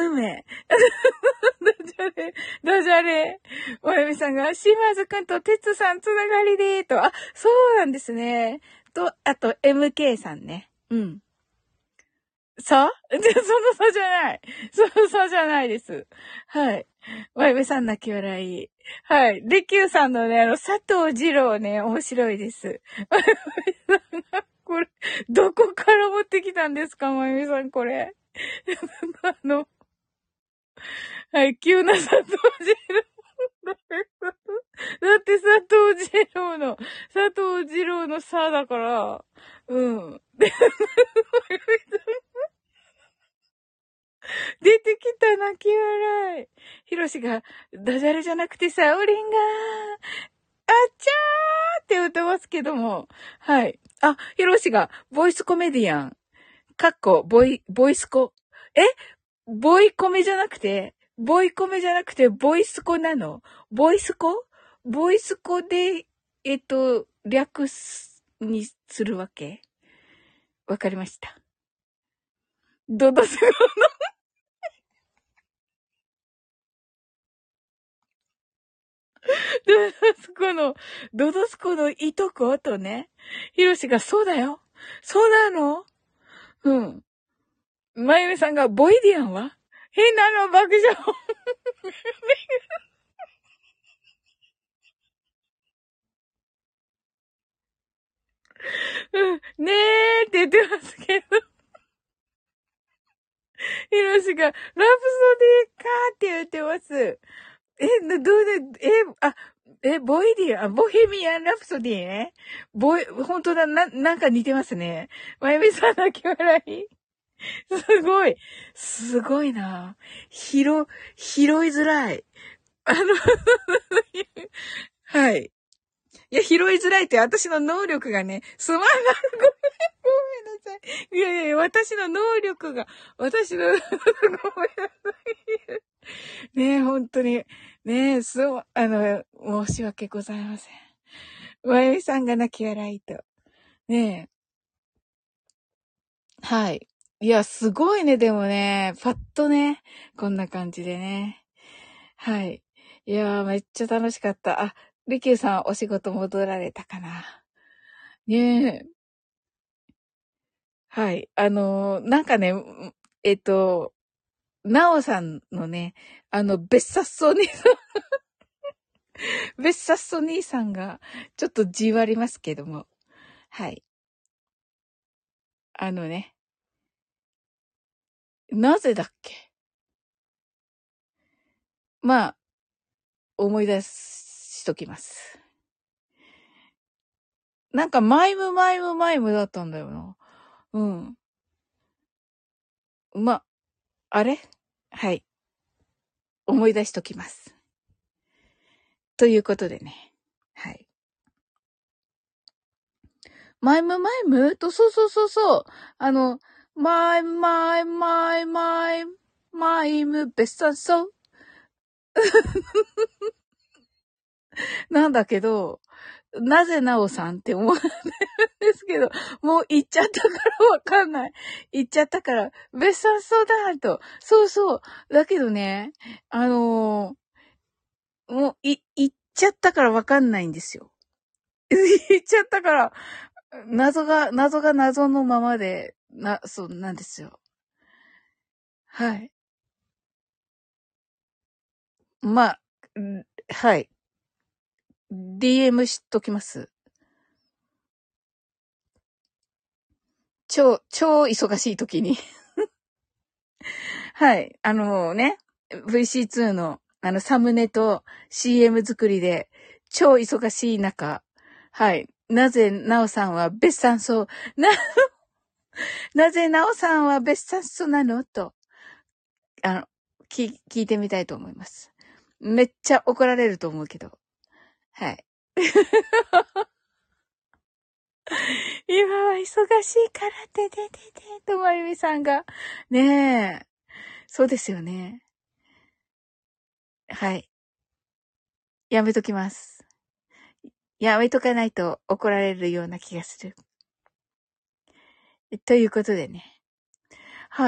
運命。ダジャレ、ダジャレ。おやみさんが、島津くんとてつさんつながりでーと、あ、そうなんですね。と、あと、エムケー さんね。うん。差で、その差じゃない。その差じゃないです。はい。わいめさん泣き笑い。はい。で、Q さんのね、あの、佐藤二郎ね、面白いです。わいめさんが、これ、どこから持ってきたんですか、まゆみさん、これ。あの、はい、急な佐藤二郎。だって佐藤二郎の、佐藤二郎の差だから、うん。で、出てきた泣き笑い。ヒロシが、ダジャレじゃなくてサオリンが、あっちゃーって言ってますけども。はい。あ、ヒロシが、ボイスコメディアン。かっこ、ボイ、ボイスコ。えボイコメじゃなくて、ボイコメじゃなくて、ボイスコなのボイスコボイスコで、えっと、略す、にするわけわかりました。どどすドドスコの、ドドスコのいとことね、ヒロシが、そうだよ。そうなのうん。まゆみさんが、ボイディアンは変なの爆笑。うん。ねーって言ってますけど、ヒロシが、ラプソディーかーって言ってます。え、などうで、え、あ、え、ボイディアン、ボヘミアン・ラプソディね。ボイ、本当だ、な、なんか似てますね。まゆみさん泣き笑い。すごい。すごいな。拾、拾いづらい。あのはい。いや、拾いづらいって私の能力がね、すまんが、ごめん、ごめんなさい。いやいやいや、私の能力が、私の、ごめんなさい。ねえ、本当に。ねえ、そう、あの、申し訳ございません。まゆみさんが泣き笑いと。ねえ。はい。いや、すごいね、でもね、パッとね、こんな感じでね。はい。いやー、めっちゃ楽しかった。あ、りきゅうさんお仕事戻られたかな。ねえ。はい。あのー、なんかね、えっと、なおさんのね、あの、別冊ソ兄さん、別冊ソ兄さんが、ちょっとじわりますけども。はい。あのね、なぜだっけまあ、思い出しときます。なんか、マイムマイムマイムだったんだよな。うん。ま、あれはい。思い出しときます。ということでね。はい。マイムマイムと、そうそうそうそう。あの、マイマイマイマイマイムベストソー。なんだけど、なぜなおさんって思うんですけど、もう言っちゃったからわかんない。言っちゃったから、ベストソーだと。そうそう。だけどね、あのー、もう、い、言っちゃったからわかんないんですよ。言っちゃったから、謎が、謎が謎のままで、な、そうなんですよ。はい。 まあ、はい。ディーエム しときます。超、超忙しい時に。はい。あのね、ブイシーツー のあのサムネと シーエム 作りで超忙しい中、はい。なぜなおさんは別産そう、な、なぜなおさんは別産そうなのと、あの、聞、聞いてみたいと思います。めっちゃ怒られると思うけど。はい。今は忙しいからててててとまゆみさんが。ねえ。そうですよね。はい。やめときます。やめとかないと怒られるような気がする。ということでね。はい。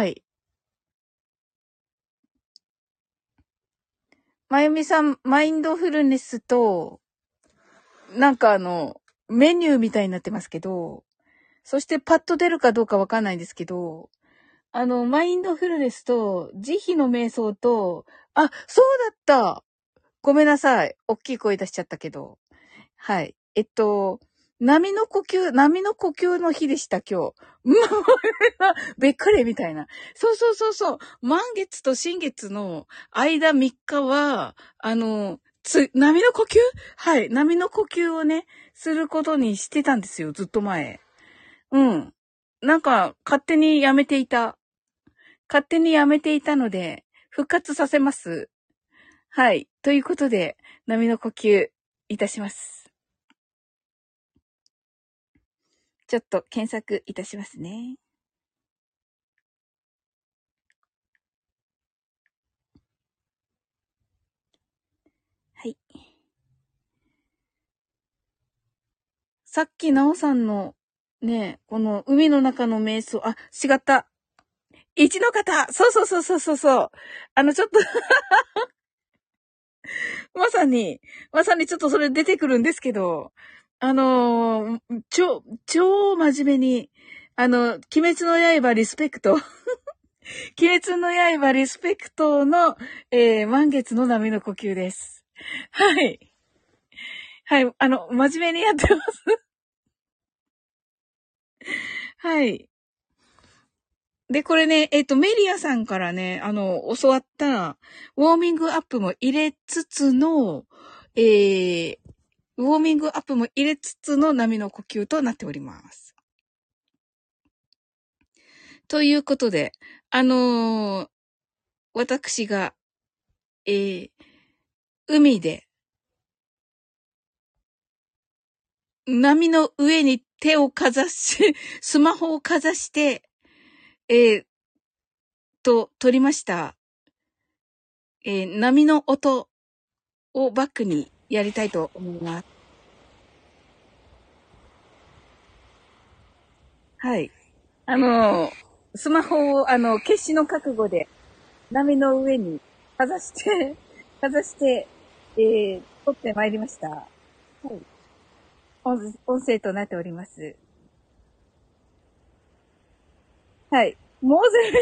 まゆみさん、マインドフルネスと、なんかあの、メニューみたいになってますけど、そしてパッと出るかどうかわかんないんですけど、あの、マインドフルネスと、慈悲の瞑想と、あ、そうだった。ごめんなさい。大きい声出しちゃったけど。はい。えっと、波の呼吸、波の呼吸の日でした、今日。べっかりみたいな。そうそうそうそう。満月と新月の間みっかは、あの、つ、波の呼吸はい。波の呼吸をね、することにしてたんですよ、ずっと前。うん。なんか、勝手にやめていた。勝手にやめていたので、復活させます。はい。ということで、波の呼吸いたします。ちょっと検索いたしますね。はい。さっきなおさんのね、この海の中の瞑想、あ、違った。一の方そうそうそうそうそうそう。あの、ちょっとまさに、まさにちょっとそれ出てくるんですけど、あのー、超、超真面目に、あの、鬼滅の刃リスペクト。鬼滅の刃リスペクトの、えー、満月の波の呼吸です。はい。はい。あの、真面目にやってます。はい。で、これね、えっと、メリアさんからね、あの、教わった、ウォーミングアップも入れつつの、えー、ウォーミングアップも入れつつの波の呼吸となっております。ということで、あのー私が、えー、海で、波の上に手をかざし、スマホをかざして、えー、と、撮りました。えー、波の音をバックにやりたいと思います。はい。あの、スマホを、あの、決死の覚悟で、波の上にかざして、かざして、えー、撮ってまいりました。はい。音音声となっております。はい。モーゼ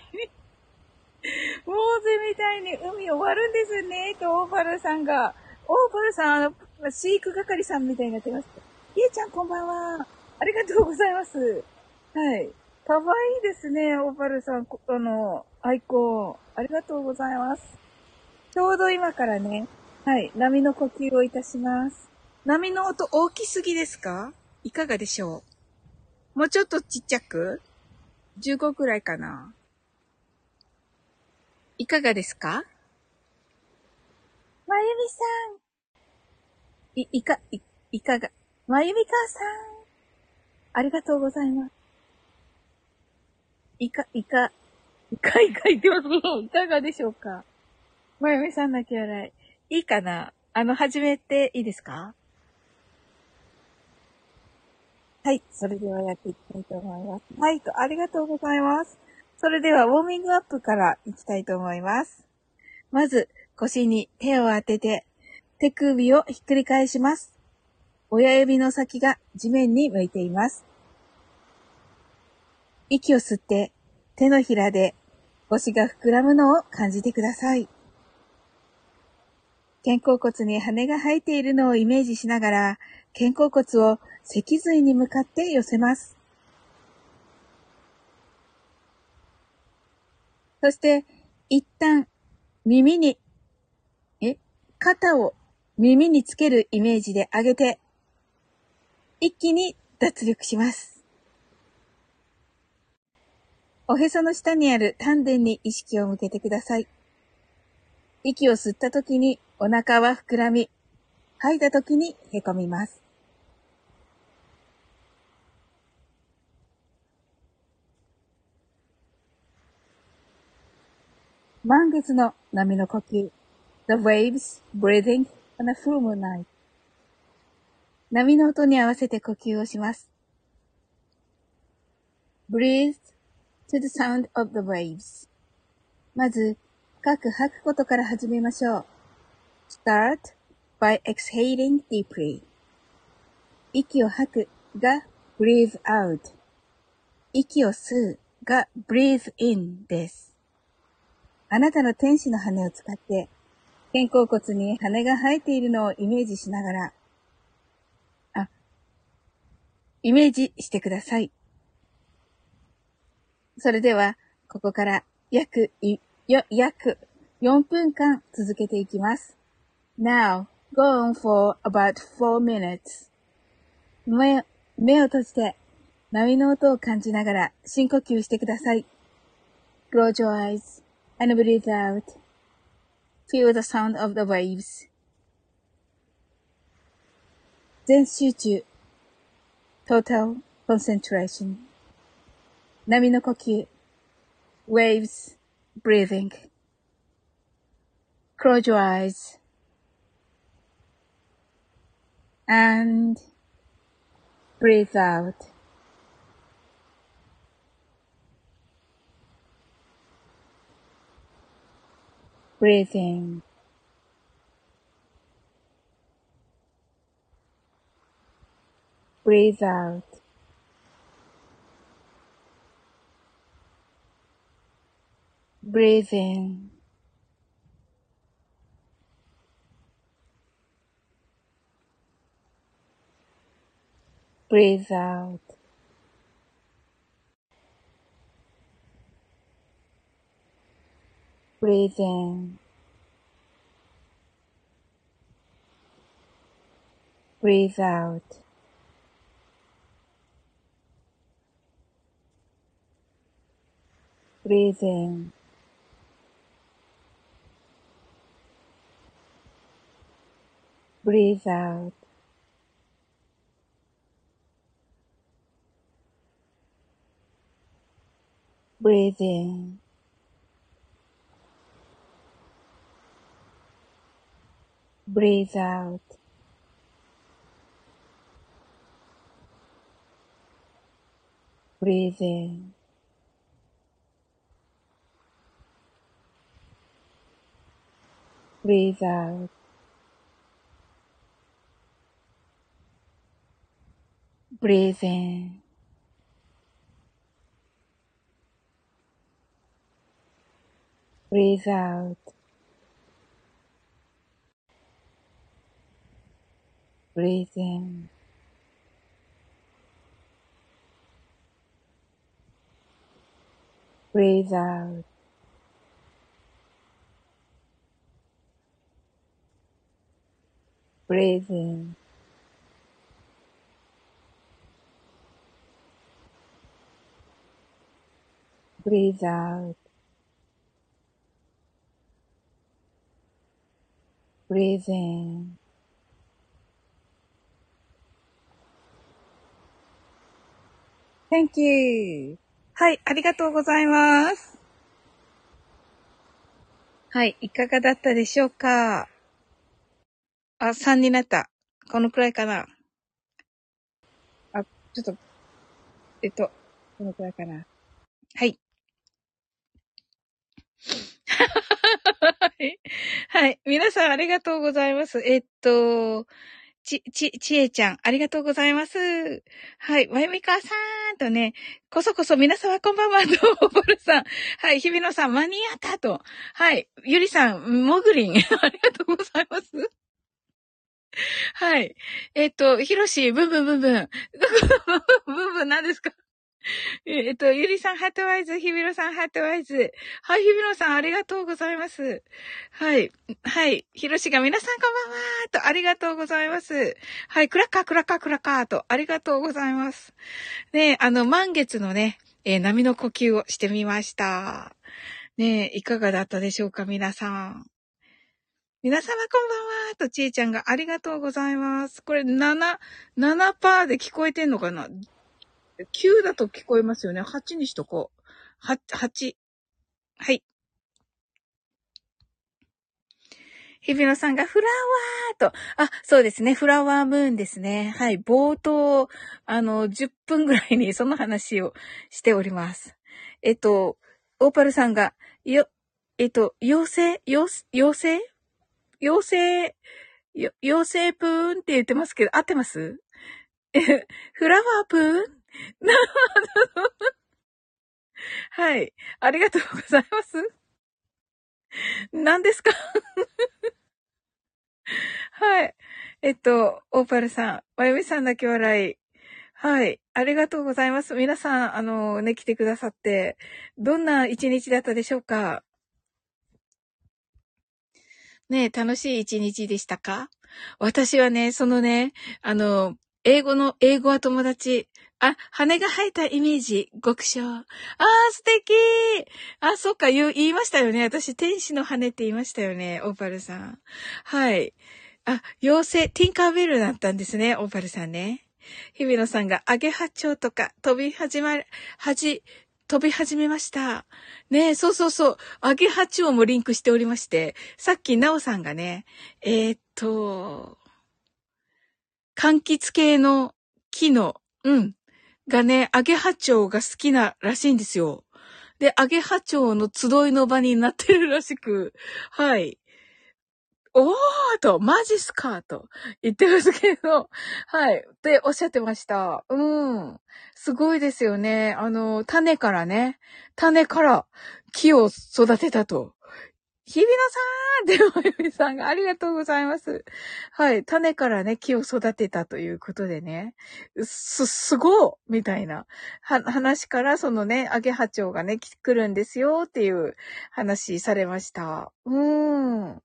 モーゼみたいに海終わるんですね、と、オーパルさんが。オーパルさん、あの、飼育係さんみたいになってます。イエちゃんこんばんは。ありがとうございます。はい。かわいいですね、オーパルさん、あの、アイコン。ありがとうございます。ちょうど今からね、はい、波の呼吸をいたします。波の音大きすぎですか？いかがでしょう？もうちょっとちっちゃく？ じゅうご くらいかな？いかがですか？まゆみさん。い、いか、い、いかが、まゆみかさん。ありがとうございます。いか、いか、いかいか言ってますけど、いかがでしょうか？まゆみさん泣き笑い。いいかな？あの、始めていいですか？はい。それではやっていきたいと思います。はい。と、ありがとうございます。それでは、ウォーミングアップからいきたいと思います。まず、腰に手を当てて、手首をひっくり返します。親指の先が地面に向いています。息を吸って、手のひらで腰が膨らむのを感じてください。 肩甲骨に羽が生えているのをイメージしながら、肩甲骨を脊髄に向かって寄せます。そして、一旦耳に、え、肩を耳につけるイメージで上げて、一気に脱力します。おへその下にある丹田に意識を向けてください。息を吸った時にお腹は膨らみ、吐いた時にへこみます。満月の波の呼吸 The waves breathing on a full moon night 波の音に合わせて呼吸をします。Breathe to the sound of the waves まず、深く吐くことから始めましょう。Start by exhaling deeply 息を吐くが breathe out 息を吸うが breathe in です。あなたの天使の羽を使って肩甲骨に羽が生えているのをイメージしながら、あ、イメージしてください。それでは、ここから約、よ、約よんぷんかん続けていきます。Now, go on for about four minutes. 目、目を閉じて波の音を感じながら深呼吸してください。Close your eyes and breathe out.Feel the sound of the waves. 全集中 Total concentration. 波の呼吸 Waves breathing. Close your eyes. And breathe out. Breathe in.Breathe out. Breathe in. Breathe out. Breathe in. Breathe out.Breathe in. Breathe out. Breathe in. Breathe out. Breathe in. Breathe out. Breathe in. Breathe out. Breathe in. Breathe out. Breathe in. Breathe out. Breathe in. Thank you. はい、ありがとうございます。はい、いかがだったでしょうか？あ、さんになった。このくらいかな。あ、ちょっと、えっと、このくらいかな。はい。はい。はい。皆さんありがとうございます。えっと、 ち、ち、ちえちゃん、ありがとうございます。はい。まゆみかさんとね、こそこそ皆様こんばんは、と、ボルさん。はい。日比野さん、間に合ったと。はい。ゆりさん、もぐりん、ありがとうございます。はい。えっと、ひろし、ブンブンブンブン。ブンブン何ですか？えっと、ゆりさん、ハートワイズ、ひびろさん、ハートワイズ。はい、ひびろさん、ありがとうございます。はい。はい。ひろしが、皆さんこんばんはーと、ありがとうございます。はい、クラッカー、クラッカー、クラッカーと、ありがとうございます。ね、あの、満月のね、えー波の呼吸をしてみました。ね、いかがだったでしょうか、皆さん。皆様こんばんはと、ちえちゃんがありがとうございます。これ、なな、ななパーセント で聞こえてんのかな？きゅうだと聞こえますよね。はちにしとこう。は、はち。はい。日比野さんがフラワーと。あ、そうですね。フラワームーンですね。はい。冒頭、あの、じゅっぷんぐらいにその話をしております。えっと、オーパルさんが、よ、えっと、妖精、妖、妖精妖精、よ妖精プーンって言ってますけど、合ってます？フラワープーンはい。ありがとうございます。何ですか？はい。えっと、オーパルさん、まゆみさんだけ笑い。はい。ありがとうございます。皆さん、あの、ね、来てくださって、どんな一日だったでしょうか？ね、楽しい一日でしたか？私はね、そのね、あの、英語の、英語は友達。あ、羽が生えたイメージ、極小。あー、素敵。あ、そっか、言う、言いましたよね。私、天使の羽って言いましたよね、オーパルさん。はい。あ、妖精、ティンカーベルだったんですね、オーパルさんね。日比野さんが、アゲハチョウとか、飛び始ま、はじ、飛び始めました。ねえ、そうそうそう。アゲハチョウもリンクしておりまして、さっきナオさんがね、えー、っと、柑橘系の木の、うん、がね、アゲハチョウが好きならしいんですよ。で、アゲハチョウの集いの場になってるらしく、はい。おーと、マジっすかと言ってますけど、はい。っておっしゃってました。うん。すごいですよね。あの、種からね、種から木を育てたと。日比野さんでもゆみさんがありがとうございます。はい。種からね、木を育てたということでね。す、すごいみたいなは話から、そのね、アゲハチョウがね、来るんですよっていう話されました。うーん。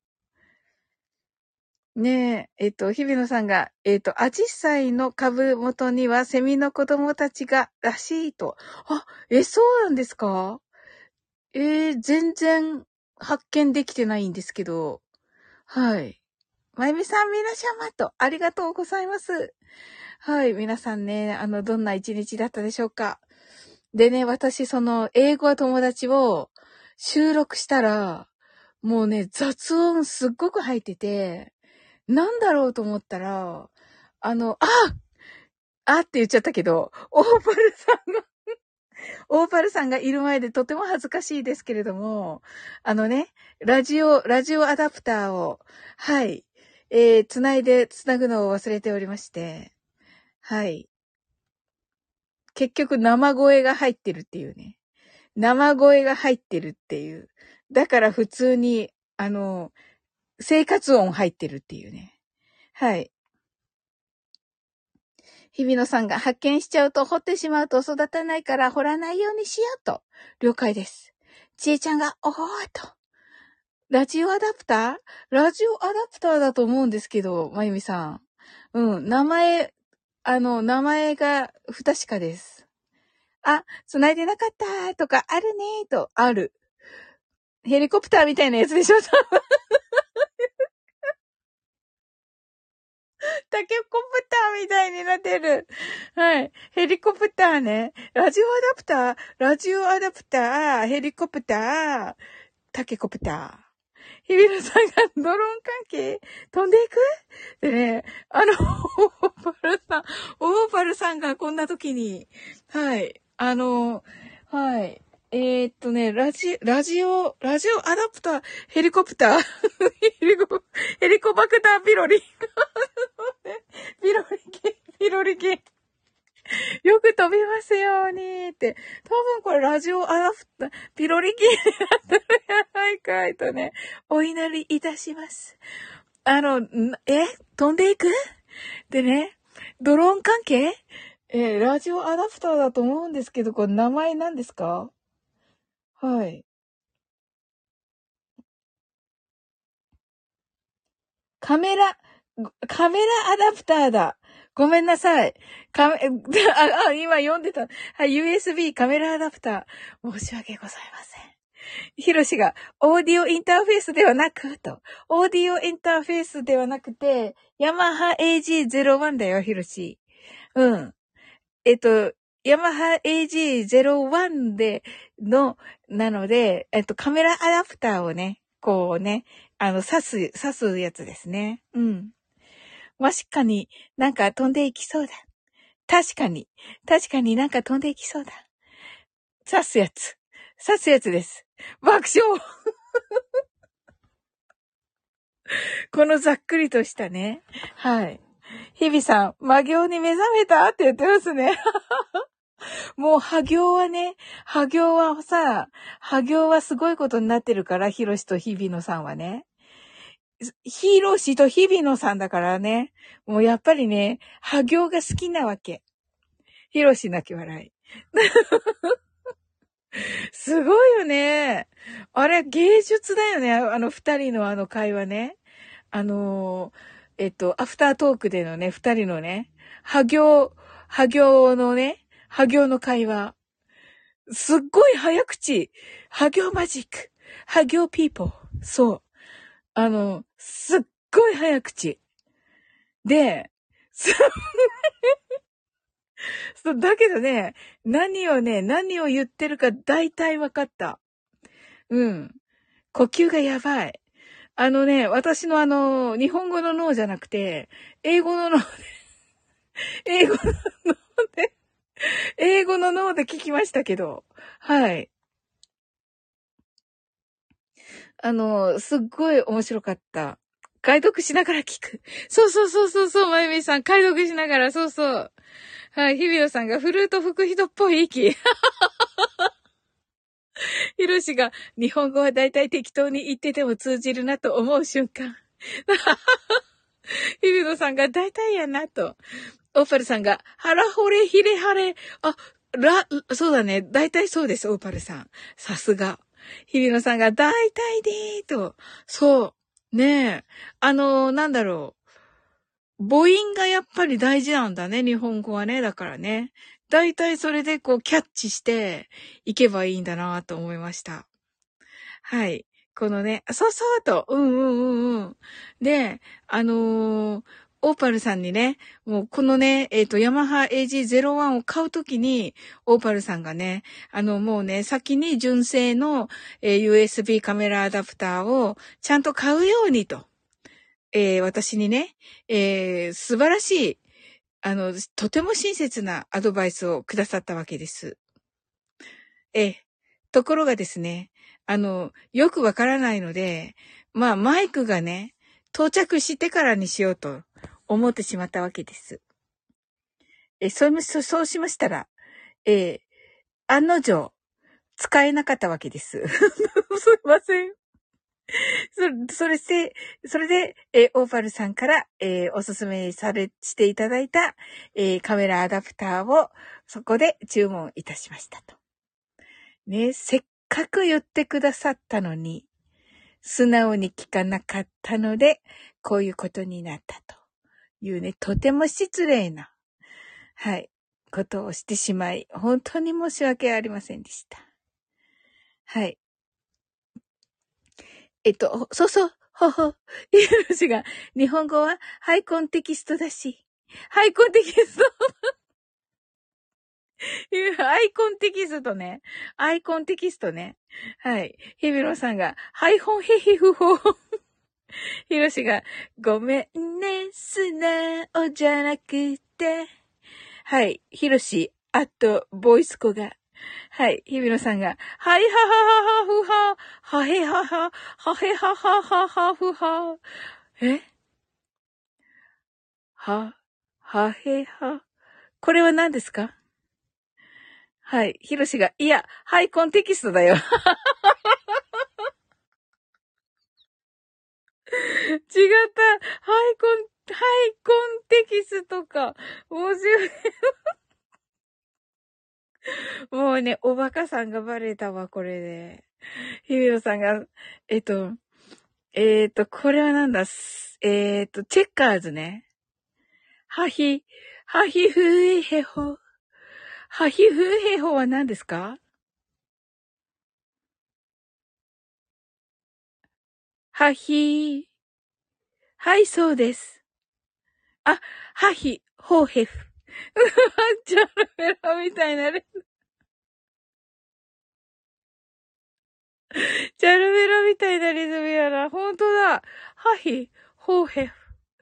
ねえ、えっと、日比野さんが、えっと、アジサイの株元にはセミの子供たちがらしいと。あ、え、そうなんですか？えー、全然発見できてないんですけど。はい。まゆみさん、皆様と、ありがとうございます。はい、皆さんね、あの、どんな一日だったでしょうか。でね、私、その、英語は友達を収録したら、もうね、雑音すっごく入ってて、なんだろうと思ったら、あの、ああって言っちゃったけど、オーパルさんが、オーパルさんがいる前でとても恥ずかしいですけれども、あのね、ラジオ、ラジオアダプターを、はい、えー、つないで、つなぐのを忘れておりまして、はい。結局生声が入ってるっていうね。生声が入ってるっていう。だから普通に、あの、生活音入ってるっていうね。はい。日比野さんが発見しちゃうと掘ってしまうと育たないから掘らないようにしようと。了解です。ちえちゃんが、おーっと。ラジオアダプターラジオアダプターだと思うんですけど、まゆみさん。うん、名前、あの、名前が不確かです。あ、繋いでなかったとか、あるねーと、ある。ヘリコプターみたいなやつでしょタケコプターみたいになってる。はい。ヘリコプターね。ラジオアダプター、ラジオアダプター、ヘリコプター、タケコプター。日比野さんがドローン関係飛んでいくでね、あの、オーパルさん、オーパルさんがこんな時に、はい、あの、はい、 えー、っとね、ラジ、ラジオ、ラジオアダプター、ヘリコプター、ヘリコ、ヘリコバクターピロリ。ピロリ系、ピロリ系。よく飛びますようにって。多分これラジオアダプター、ピロリ系だったらやばいかいとね、お祈りいたします。あの、え飛んでいくでね、ドローン関係えー、ラジオアダプターだと思うんですけど、これ名前何ですか？はい。カメラ、カメラアダプターだ。ごめんなさい。カメ、あ、あ今読んでた。はい、ユーエスビー カメラアダプター。申し訳ございません。ヒロシが、オーディオインターフェースではなく、と。オーディオインターフェースではなくて、ヤマハ エージーゼロワン だよ、ヒロシ。うん。えっと、ヤマハ エージーゼロワン で、の、なので、えっと、カメラアダプターをね、こうね、あの、刺す、刺すやつですね。うん。確かになんか飛んでいきそうだ。確かに。確かになんか飛んでいきそうだ。刺すやつ。刺すやつです。爆笑このざっくりとしたね。はい。日々さん、魔行に目覚めたって言ってますね。もう、破行はね、破行はさ、破行はすごいことになってるから、ヒロシと日々野さんはね。ヒロシと日々野さんだからね。もうやっぱりね、破行が好きなわけ。ヒロシ泣き笑い。すごいよね。あれ、芸術だよね。あの二人のあの会話ね。あのー、えっと、アフタートークでのね、二人のね、破行、破行のね、破行の会話。すっごい早口。破行マジック。破行ピーポー。そう。あの、すっごい早口。で、すそう、だけどね、何をね、何を言ってるか大体分かった。うん。呼吸がやばい。あのね、私のあの、日本語の脳じゃなくて、英語の脳で、英語の脳で、英語の脳で聞きましたけど、はい。あの、すっごい面白かった。解読しながら聞く。そうそうそうそうそう、まゆみさん、解読しながら、そうそう。はい、日比野さんがフルート吹く人っぽい息。ひろしが、日本語はだいたい適当に言ってても通じるなと思う瞬間。日比野さんがだいたいやなと。オーパルさんが、腹ほれひれはれ。あ、ら、そうだね。だいたいそうです、オーパルさん。さすが。日比野さんが、だいたいでーと。そう。ねえ。あの、なんだろう。母音がやっぱり大事なんだね、日本語はね。だからね。だいたいそれでこうキャッチしていけばいいんだなと思いました。はい。このね、そうそうと、うんうんうんうん。で、あのー、オーパルさんにね、もうこのね、えっと、ヤマハ エージーゼロワン を買うときに、オーパルさんがね、あの、もうね、先に純正の、えー ユーエスビー カメラアダプターをちゃんと買うようにと、えー私にね、えー素晴らしい、あの、とても親切なアドバイスをくださったわけです。ええ。ところがですね、あの、よくわからないので、まあ、マイクがね、到着してからにしようと思ってしまったわけです。え、そう、そうそうしましたら、えー案の定、使えなかったわけです。すいません。そ、それで、それで、えーオーパルさんから、えーおすすめされ、していただいた、えーカメラアダプターを、そこで注文いたしましたと。ね、せっかく言ってくださったのに、素直に聞かなかったので、こういうことになったというね、とても失礼な、はい、ことをしてしまい、本当に申し訳ありませんでした。はい。えっと、そうそう、ほほ、イエロシが、日本語はハイコンテキストだし、ハイコンテキストアイコンテキストね。アイコンテキストね。はい。日比野さんが、ハイホンヘヒフホ。ひろしが、ごめんね、素直じゃなくて。はい。ひろし、あと、ボイスコが、 はい。日比野さんが、はいははははふは、はへはは、はへははははふは。えは、はへは。これは何ですか？はい。ひろしが、いや、ハイコンテキストだよ。違った。ハイコン、ハイコンテキストか。面白い。もうね、おバカさんがバレたわ、これで。日比野さんが、えっと、えっと、これはなんだ、すえっと、チェッカーズね。はひ、はひふえへほ。はひふえへほは何ですか？はひ、はい、そうです。あ、はひ、ほうへふ。チャラメラみたいなレ、チャラメラみたいなリズムやな。ほんとだ。はひ、ほうへふ。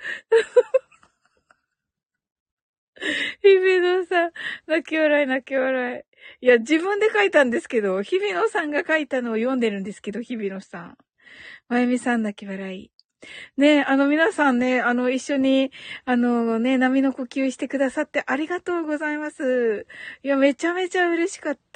日比野さん、泣き笑い泣き笑い。いや、自分で書いたんですけど、日比野さんが書いたのを読んでるんですけど、日比野さん。まゆみさん泣き笑い。ね、あの皆さんね、あの一緒に、あのね、波の呼吸してくださってありがとうございます。いや、めちゃめちゃ嬉しかった。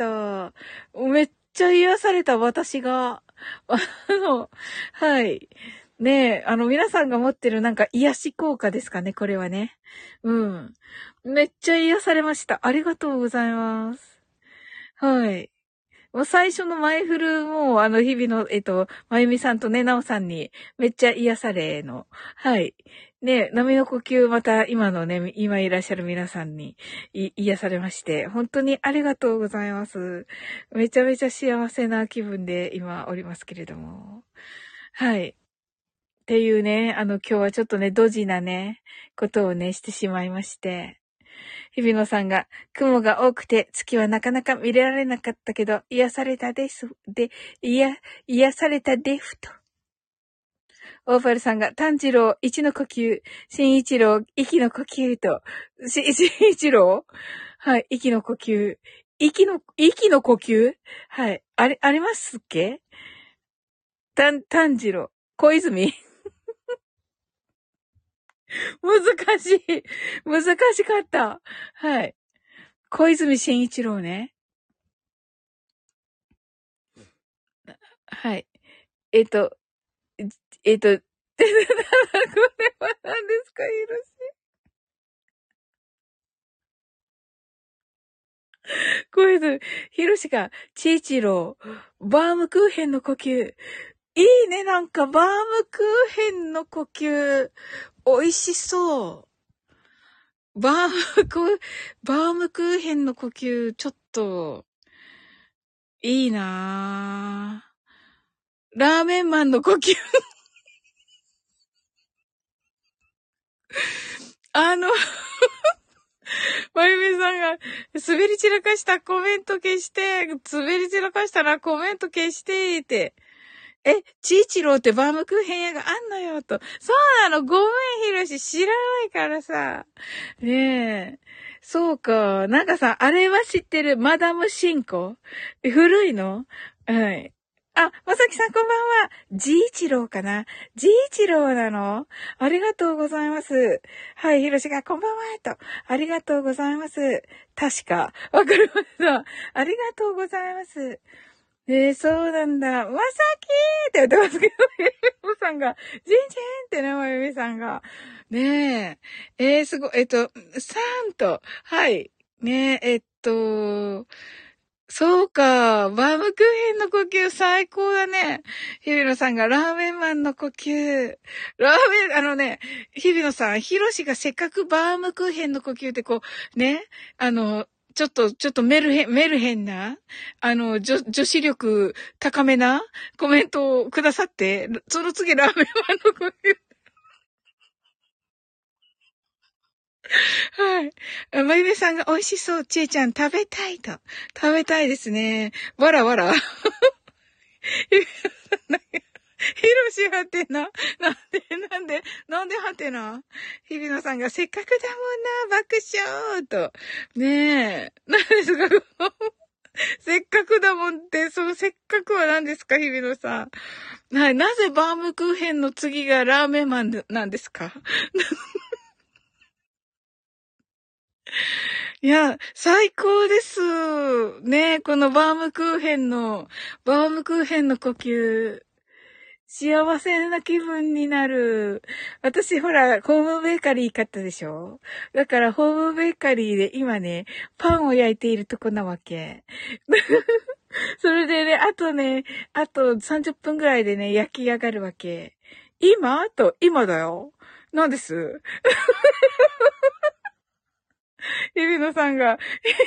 めっちゃ癒された私が、あの、はい。ねえ、あの皆さんが持ってるなんか癒し効果ですかね、これはね。うん。めっちゃ癒されました。ありがとうございます。はい。もう最初の前フルも、あの、日々の、えっと、まゆみさんとね、なおさんに、めっちゃ癒されの、はい。ね、波の呼吸、また今のね、今いらっしゃる皆さんに、い、癒されまして、本当にありがとうございます。めちゃめちゃ幸せな気分で今おりますけれども。はい。っていうね、あの、今日はちょっとね、ドジなね、ことをね、してしまいまして。日比野さんが、雲が多くて月はなかなか見られなかったけど、癒されたです。で、癒、癒されたデフと。オーパルさんが、炭治郎、一の呼吸、新一郎、息の呼吸と、し、新一郎はい、息の呼吸。息の、息の呼吸はい。あれ、ありますっけ？炭、炭治郎、小泉難しい。難しかった。はい。小泉進一郎ね。はい。えっと、えっと、これは何ですか、ヒロシ。小泉、ヒロシが、チーチロー、バームクーヘンの呼吸。いいね、なんか、バームクーヘンの呼吸。美味しそう。バームクー、バームクーヘンの呼吸、ちょっと、いいなぁ。ラーメンマンの呼吸。あの、まゆみさんが、滑り散らかしたコメント消して、滑り散らかしたらコメント消して、って。え、ちいちろうってバームクーヘン屋があんのよ、と。そうなの、ごめん、ひろし、知らないからさ。ねえ。そうか。なんかさ、あれは知ってる。マダムシンコ古いの？はい。あ、まさきさんこんばんは。ジイチローかな？ジイチローなの？ありがとうございます。はい、ひろしがこんばんは、と。ありがとうございます。確か。わかりました。ありがとうございます。えー、そうなんだ。まさきーって言ってますけど、ゆみさんが、ジンジンってね、まゆみさんが。ねえ。えー、すごい、えっと、さんと、はい。ねえ、えっと、そうか。バームクーヘンの呼吸最高だね。日比野さんがラーメンマンの呼吸。ラーメン、あのね、日比野さん、ヒロシがせっかくバームクーヘンの呼吸ってこう、ね、あの、ちょっと、ちょっとメルヘン、メルヘンな、あの、女、女子力高めなコメントをくださって、その次ラーメンマンの呼吸。はい。まゆめさんが美味しそう。ちえちゃん食べたいと。食べたいですね。わらわら。ひろしはてな。なんで、なんで、なんではてな。日比野さんがせっかくだもんな、爆笑と。ねえ。何ですかせっかくだもんって、そう、せっかくは何ですか、日比野さん。はい、なぜバームクーヘンの次がラーメンマンなんですか？いや、最高です。ね、このバームクーヘンの、バームクーヘンの呼吸。幸せな気分になる。私ほら、ホームベーカリー買ったでしょ？だからホームベーカリーで今ね、パンを焼いているとこなわけ。それでね、あとね、あとさんじゅっぷんぐらいでね、焼き上がるわけ。今と、今だよ。なんです日比野さんが、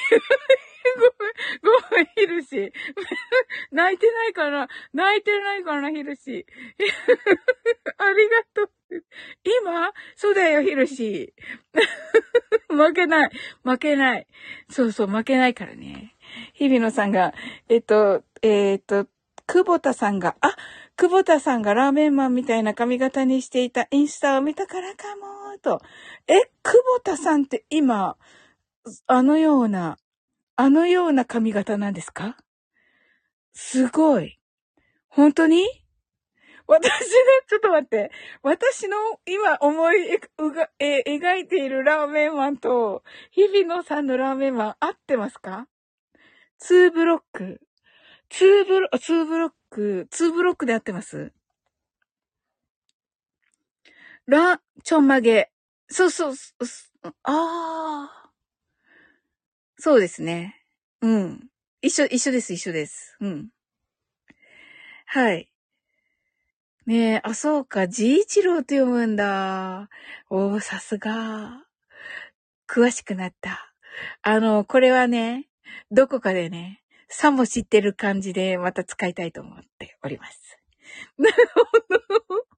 ごめん、ごめん、ヒルシ。泣いてないかな泣いてないかな、ヒルシ。ありがとう。今そうだよ、ヒルシ。負けない。負けない。そうそう、負けないからね。日比野さんが、えっと、えっと、久保田さんが、あ、久保田さんがラーメンマンみたいな髪型にしていたインスタを見たからかも、と。え、久保田さんって今、あのような、あのような髪型なんですか？すごい。本当に？私の、ちょっと待って。私の今思い、うが、え、描いているラーメンマンと、日比野さんのラーメンマン合ってますか？ ツー ブロック。ツーブロ、ツーブロック、ツーブロックで合ってます？ラ、ちょんまげ。そうそう、すああ。そうですね。うん。一緒、一緒です、一緒です。うん。はい。ねえ、あ、そうか、ジ一郎って読むんだ。おー、さすが。詳しくなった。あの、これはね、どこかでね、さも知ってる感じでまた使いたいと思っております。なるほど。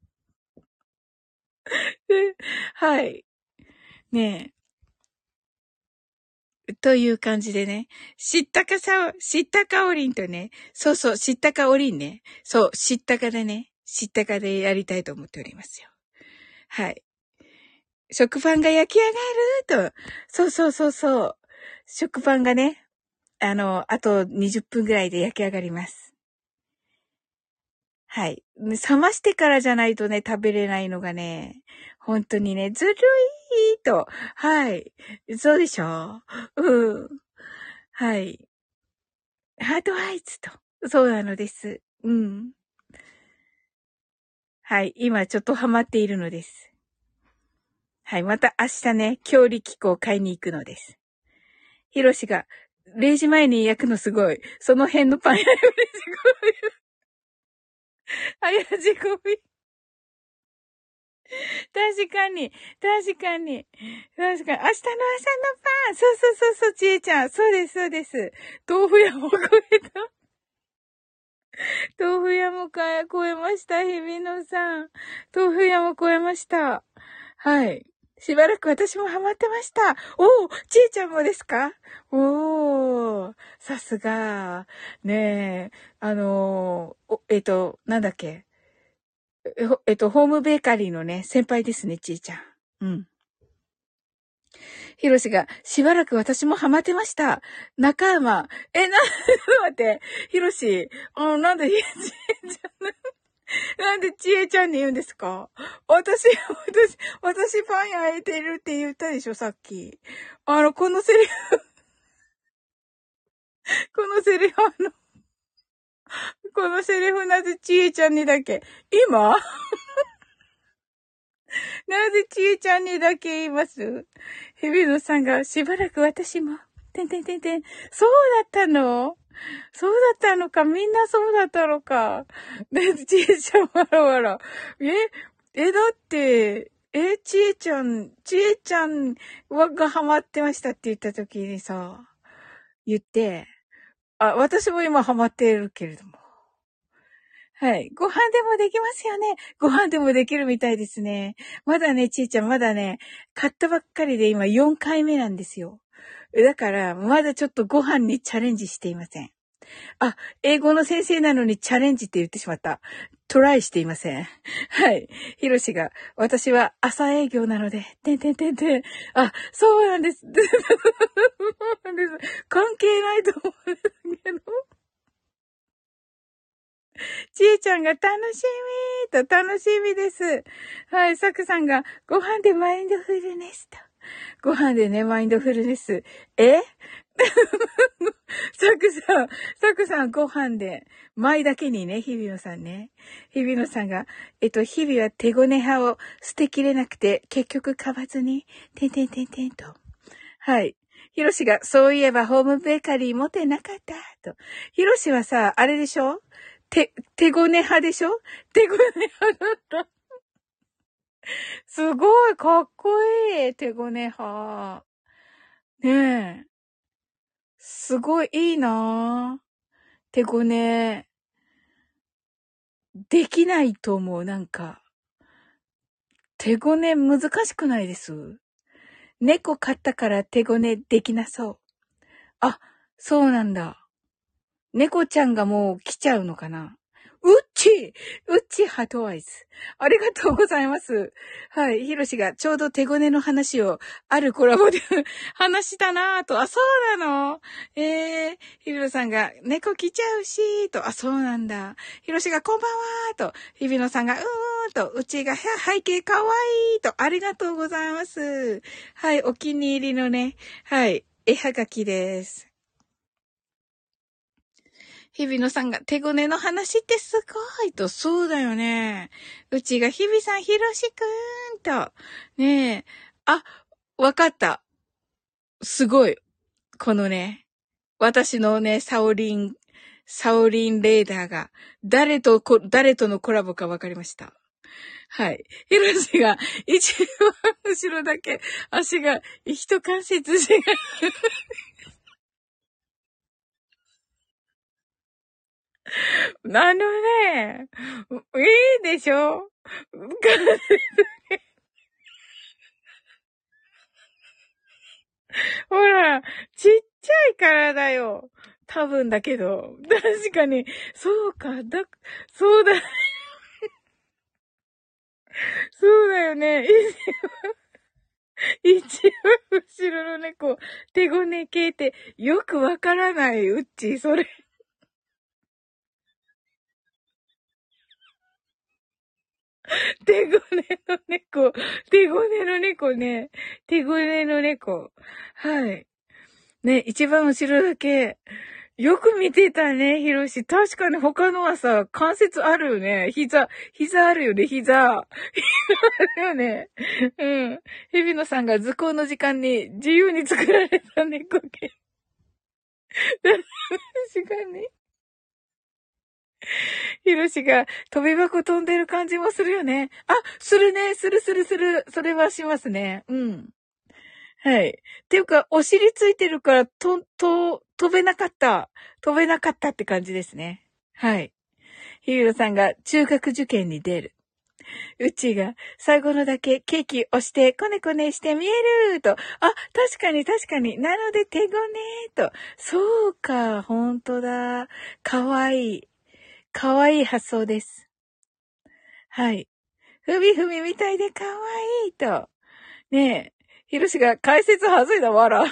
はい。ねえ。という感じでね。知ったかさ、知ったかおりんとね。そうそう、知ったかおりんね。そう、知ったかでね。知ったかでやりたいと思っておりますよ。はい。食パンが焼き上がると。そうそうそうそう。食パンがね、あの、あとにじゅっぷんぐらいで焼き上がります。はい。冷ましてからじゃないとね、食べれないのがね、本当にね、ずるいと。はい。そうでしょう。うん。はい。ハートアイズと。そうなのです。うん。はい。今ちょっとハマっているのです。はい。また明日ね、強力粉を買いに行くのです。ヒロシが、れいじまえに焼くのすごい。その辺のパン屋よりすごい。早仕込み。確かに。確かに。確かに。明日の朝のパン。そうそうそうそう、ちえちゃん。そうです、そうです。豆腐屋も超えた。豆腐屋も超えました。日比野さん。豆腐屋も超えました。はい。しばらく私もハマってました。おー、ちえちゃんもですか？おー、さすが。ねえ、あのー、おえっと、なんだっけ。えほえっと、ホームベーカリーのね、先輩ですね、ちえちゃん。うん。ひろしが、しばらく私もハマってました。仲間。え、な、待って、ひろし、あの、なんで、ちえちゃん、なんでちえちゃんに言うんですか？私、私、私パン焼いてるって言ったでしょ、さっき。あの、このセリフ、このセリフ、あの、このセリフなぜちえちゃんにだけ。今なぜちえちゃんにだけ言います？日比野さんがしばらく私も、てんてんてんてん。そうだったの？そうだったのか、みんなそうだったのか。ね、ちえちゃんわらわら。え、え、だって、え、ちえちゃん、ちえちゃんはがハマってましたって言った時にさ、言って、あ、私も今ハマっているけれども。はい。ご飯でもできますよね。ご飯でもできるみたいですね。まだね、ちーちゃん、まだね、買ったばっかりで今よんかいめなんですよ。だから、まだちょっとご飯にチャレンジしていません。 あ、英語の先生なのにチャレンジって言ってしまった。トライしていません。はい。ヒロシが、私は朝営業なので、てんてんてんてん。あ、そうなんです。そうなんです。関係ないと思うんですけど。ちえちゃんが楽しみと楽しみです。はい、サクさんがご飯でマインドフルネスと。ご飯でね、マインドフルネス。えサクさん、サクさんご飯で、舞だけにね、日比野さんね。日比野さんが、えっと、日々は手ごね派を捨てきれなくて、結局買わずに、てんてんてんてんと。はい。ヒロシが、そういえばホームベーカリー持ってなかった、と。ヒロシはさ、あれでしょ手、手ごね派でしょ手ごね派だった。すごい、かっこいい、手ごね派。ねえ。すごいいいなぁ。手ごね。できないと思う、なんか。手ごね難しくないです？猫飼ったから手ごねできなそう。あ、そうなんだ。猫ちゃんがもう来ちゃうのかな？うっちうっちハトワイズ。ありがとうございます。はい。ひろしがちょうど手ごねの話をあるコラボで話したなぁと。あ、そうなの？えー、ひろさんが猫来ちゃうしーと。あ、そうなんだ。ひろしがこんばんはーと。ひびのさんがうーんと。うちが背景かわいいと。ありがとうございます。はい。お気に入りのね。はい。絵はがきです。日比野さんが手ごねの話ってすごいと、そうだよね。うちが日比さん、ひろしくーんと。ねえ。あ、わかった。すごい。このね、私のね、サオリン、サオリンレーダーが、誰とこ、誰とのコラボかわかりました。はい。ひろしが、一番後ろだけ、足が、一関節しがあのね、いいでしょ？ほら、ちっちゃいからだよ。多分だけど。確かに、そうか、だ、そうだ、そうだよね。一番後ろの猫、手ごね系ってよくわからない、うっち、それ。手ごねの猫、手ごねの猫ね。手ごねの猫。はい。ね、一番後ろだけ、よく見てたね、ヒロシ。確かに他のはさ、関節あるよね。膝、膝あるよね、膝。膝あるよね。うん。日比野さんが図工の時間に自由に作られた猫系。確かに。ヒロシが飛び箱飛んでる感じもするよね。あ、するね。するするする。それはしますね。うん。はい。っていうか、お尻ついてるから、と、と、飛べなかった。飛べなかったって感じですね。はい。ヒーローさんが中学受験に出る。うちが最後のだけケーキ押してコネコネして見えると。あ、確かに確かに。なので手ごねと。そうか、ほんとだ。かわいい。かわいい発想です。はい。ふみふみみたいでかわいいと。ねえ。ひろしが解説はずいだ、わら。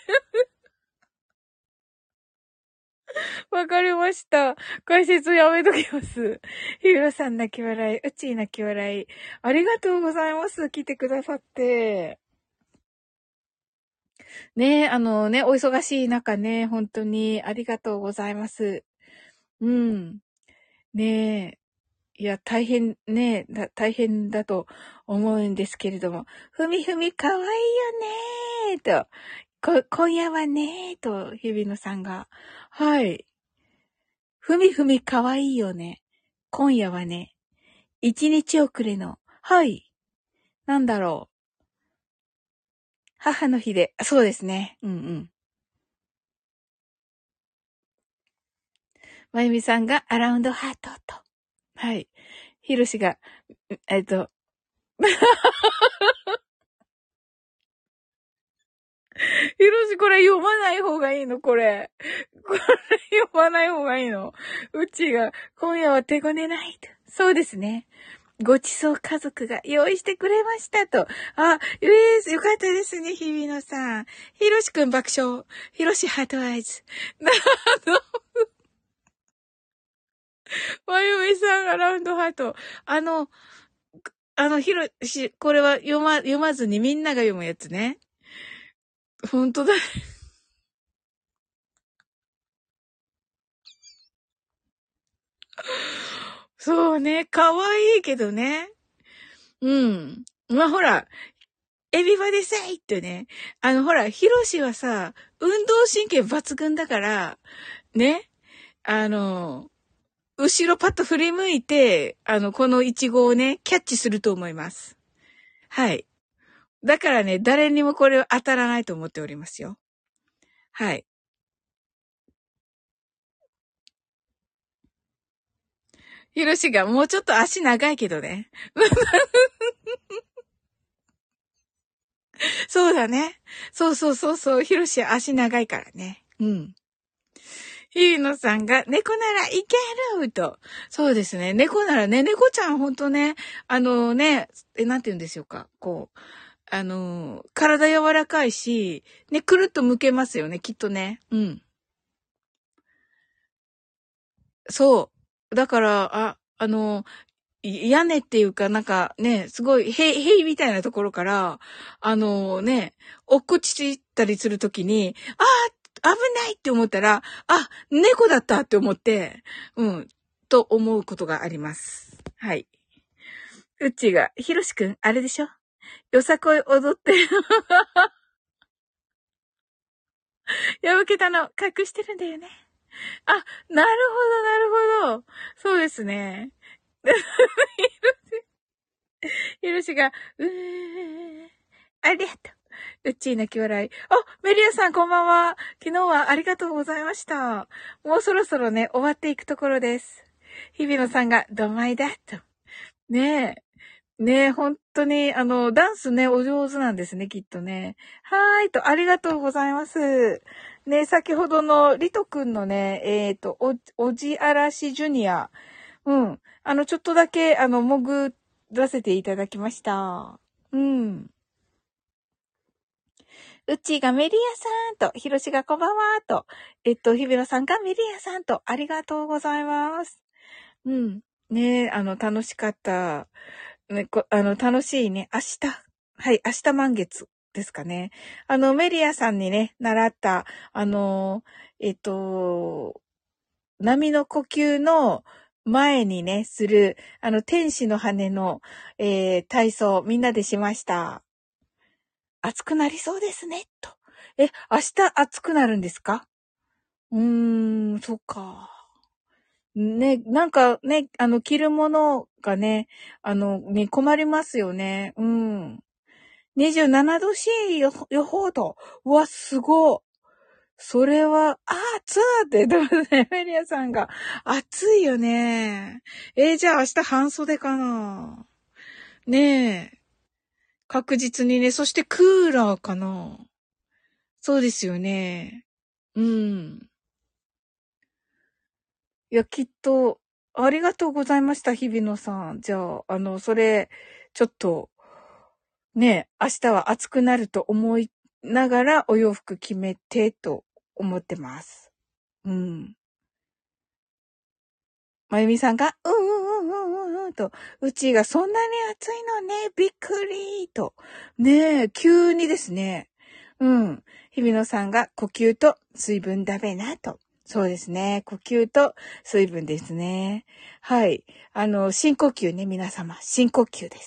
わかりました。解説やめときます。ひろさん泣き笑い、うち泣き笑い。ありがとうございます。来てくださって。ねえ、あのね、お忙しい中ね、本当にありがとうございます。うん。ねえ。いや、大変ね、だ大変だと思うんですけれども。ふみふみかわいいよねーと。こ、今夜はねーと、日比野さんが。はい。ふみふみかわいいよね。今夜はね、一日遅れの、はい。なんだろう。母の日で、そうですね。うんうん。まゆみさんがアラウンドハートと。はい。ひろしが、えっと、 ひろし、これ読まない方がいいのこれ。これ読まない方がいいの。うちが、今夜は手ごねないと。そうですね。ごちそう家族が用意してくれましたと。あ、ええ、よかったですね、日比野さん。ひろしくん爆笑。ひろしハートアイズ。な、あの、まゆみさんがラウンドハート。あの、あの、ひろし、これは読ま、読まずにみんなが読むやつね。ほんとだ。そうね、かわいいけどね。うん。まあ、ほら、エビバデサイってね。あの、ほら、ヒロシはさ、運動神経抜群だから、ね。あの、後ろパッと振り向いて、あの、このイチゴをね、キャッチすると思います。はい。だからね、誰にもこれは当たらないと思っておりますよ。はい。ヒロシがもうちょっと足長いけどね。そうだね。そうそうそうそう。ヒロシ足長いからね。うん。ひーのさんが、猫ならいけると。そうですね。猫ならね、猫ちゃんほんとね、あのね、え、なんて言うんでしょうか。こう、あの、体柔らかいし、ね、くるっと剥けますよね、きっとね。うん。そう。だから、あ、あの、屋根っていうか、なんかね、すごい、塀、塀みたいなところから、あのね、落っこちたりするときに、ああ、危ないって思ったら、あ、猫だったって思って、うん、と思うことがあります。はい。うっちーが、ひろしくん、あれでしょよさこい踊ってるやぶけたの隠してるんだよね。あ、なるほど、なるほど。そうですね。ひろしが、うーん、ありがとう。うっちー泣き笑い。あ、メリアさんこんばんは。昨日はありがとうございました。もうそろそろね、終わっていくところです。日比野さんが、どまいだ、と。ねえ。ねえ、本当に、あの、ダンスね、お上手なんですね、きっとね。はーいと、ありがとうございます。ね、先ほどのリトくんのね、えっと、お、おじあらしジュニア。うん。あの、ちょっとだけ、あの、潜らせていただきました。うん。うちがメリアさんと、ひろしがこんばんはと、えっと、日比野さんがメリアさんと、ありがとうございます。うん。ねえ、あの、楽しかった。ね、こ、あの、楽しいね、明日。はい、明日満月ですかね。あの、メリアさんにね、習った、あの、えっと、波の呼吸の前にね、する、あの、天使の羽の、えー、体操、みんなでしました。暑くなりそうですね、と。え、明日暑くなるんですか？うーん、そっか。ね、なんかね、あの、着るものがね、あの、に困りますよね。うん。にじゅうななど C 予予報と。うわ、すごい。それは、あー、暑ーって言ってますね。メリアさんが。暑いよね。えー、じゃあ明日半袖かな。ねえ。確実にね。そしてクーラーかな。そうですよね。うん。いや、きっと、ありがとうございました、日比野さん。じゃあ、あの、それ、ちょっと、ね、明日は暑くなると思いながらお洋服決めてと思ってます。うん。まゆみさんが、うんうんうんうんうんと、うちがそんなに暑いのね、びっくりと。ねえ、急にですね。うん。日比野さんが呼吸と水分だべなと。そうですね。呼吸と水分ですね。はい。あの、深呼吸ね、皆様。深呼吸です。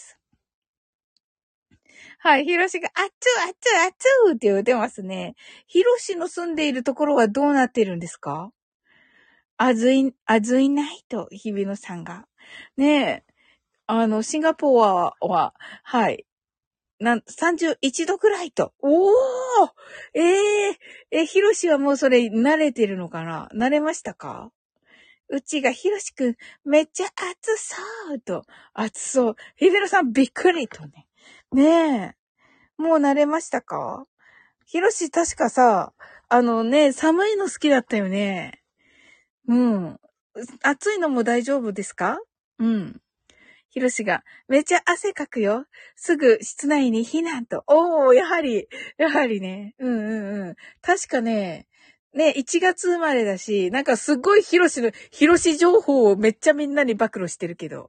はい。ヒロシが、あっつーあっつーあっつーって言ってますね。ヒロシの住んでいるところはどうなってるんですか？あずい、あずいないと、日比野さんが。ねえ。あの、シンガポーは、は、はい。なん、さんじゅういちどくらいと。おーええー、え、ヒロシはもうそれ慣れてるのかな？慣れましたか？うちがヒロシくん、めっちゃ暑そうと。暑そう。ヒデロさんびっくりとね。ねえ。もう慣れましたか？ ひろし確かさ、あのね、寒いの好きだったよね。うん。暑いのも大丈夫ですか？うん。ひろしが、めっちゃ汗かくよ。すぐ室内に避難と。おー、やはり、やはりね。うんうんうん。確かね、ね、いちがつ生まれだし、なんかすごいひろしの、ひろし情報をめっちゃみんなに暴露してるけど。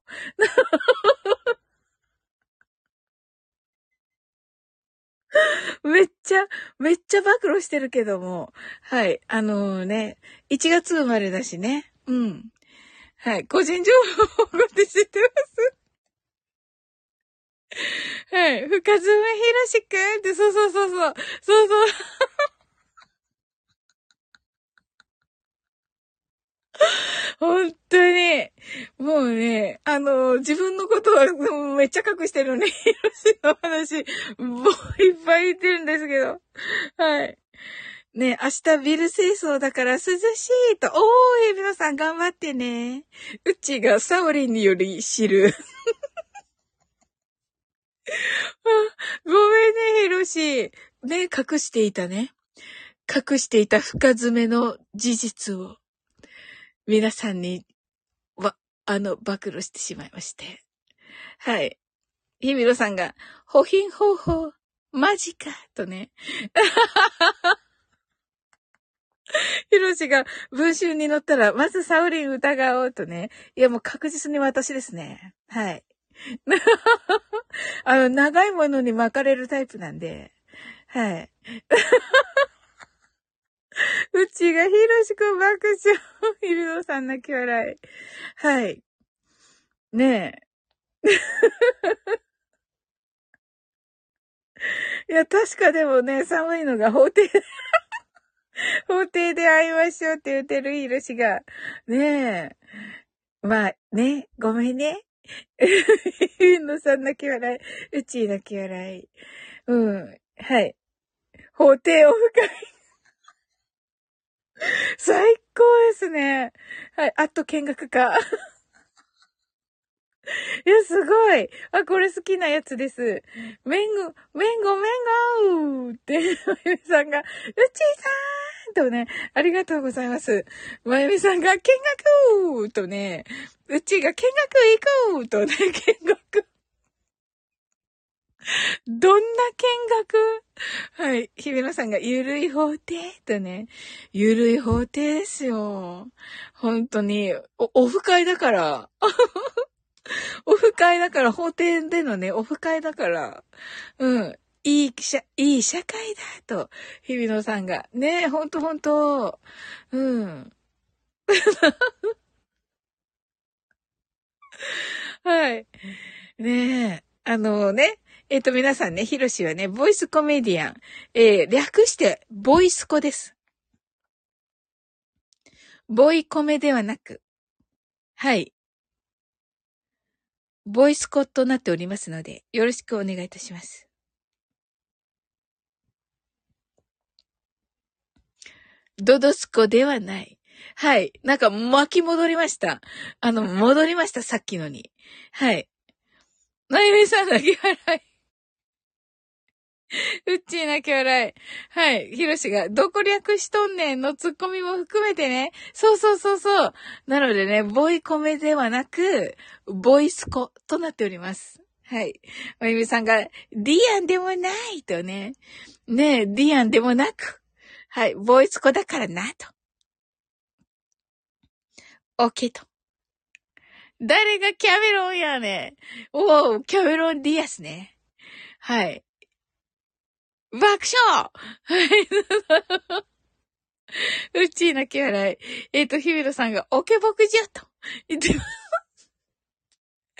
めっちゃ、めっちゃ暴露してるけども。はい。あのね、いちがつ生まれだしね。うん。はい。個人情報をごって知ってます。はい。深爪ひろしくんって、そうそうそうそう。そうそう。本当に。もうね、あの、自分のことはうんめっちゃ隠してるね。ひろしの話、もういっぱい言ってるんですけど。はい。ね、明日ビル清掃だから涼しいと。おー、エビノさん頑張ってね。うちがサオリンにより知る。ごめんね、ヒロシ。ね、隠していたね。隠していた深爪の事実を皆さんに、わ、あの、暴露してしまいまして。はい。ヒビロさんが、保品方法、マジか、とね。ヒロシが文集に載ったら、まずサウリン疑おうとね。いや、もう確実に私ですね。はい。あの、長いものに巻かれるタイプなんで。はい。うちがひろしくん爆笑。ヒルノさん泣き笑い。はい。ねえ。いや、確かでもね、寒いのが法廷、法廷で会いましょうって言ってるヒロシが。ねえ。まあ、ね、ごめんね。ヒルノさん泣き笑い。うち泣き笑い。うん。はい。法廷オフ会。最高ですね。はい。あと見学か。いや、すごい。あ、これ好きなやつです。メンゴ、メンゴ、メンゴーって、まゆみさんが、うちーさーんとね、ありがとうございます。まゆみさんが、見学とね、うちが見学行こうとね、見学。どんな見学？はい。ひめのさんが、ゆるい法廷とね、ゆるい法廷ですよ。本当に、お、オフ会だから。オフ会だから、法廷でのね、オフ会だから、うん。いい社、いい社会だと、日比野さんが。ねえ、ほんとほんと。うん。はい。ねえ。あのね、えっ、と、皆さんね、ヒロシはね、ボイスコメディアン。えー、略して、ボイスコです。ボイコメではなく、はい。ボイスコとなっておりますので、よろしくお願いいたします。ドドスコではない。はい。なんか巻き戻りました。あの、戻りました、さっきのに。はい。なゆみさん泣き笑い。うっちー泣き笑い。はい。ひろしが、どこ略しとんねんのツッコミも含めてね。そうそうそうそう。なのでね、ボイコメではなく、ボイスコとなっております。はい。まゆみさんが、ディアンでもないとね。ねえ、ディアンでもなく。はい。ボイスコだからなと。オッケーと。誰がキャメロンやねん。おー、キャメロン・ディアスね。はい。爆笑はい。うちー泣き笑い。えっ、ー、と、ひびろさんが、オケボクじゃと言ってます。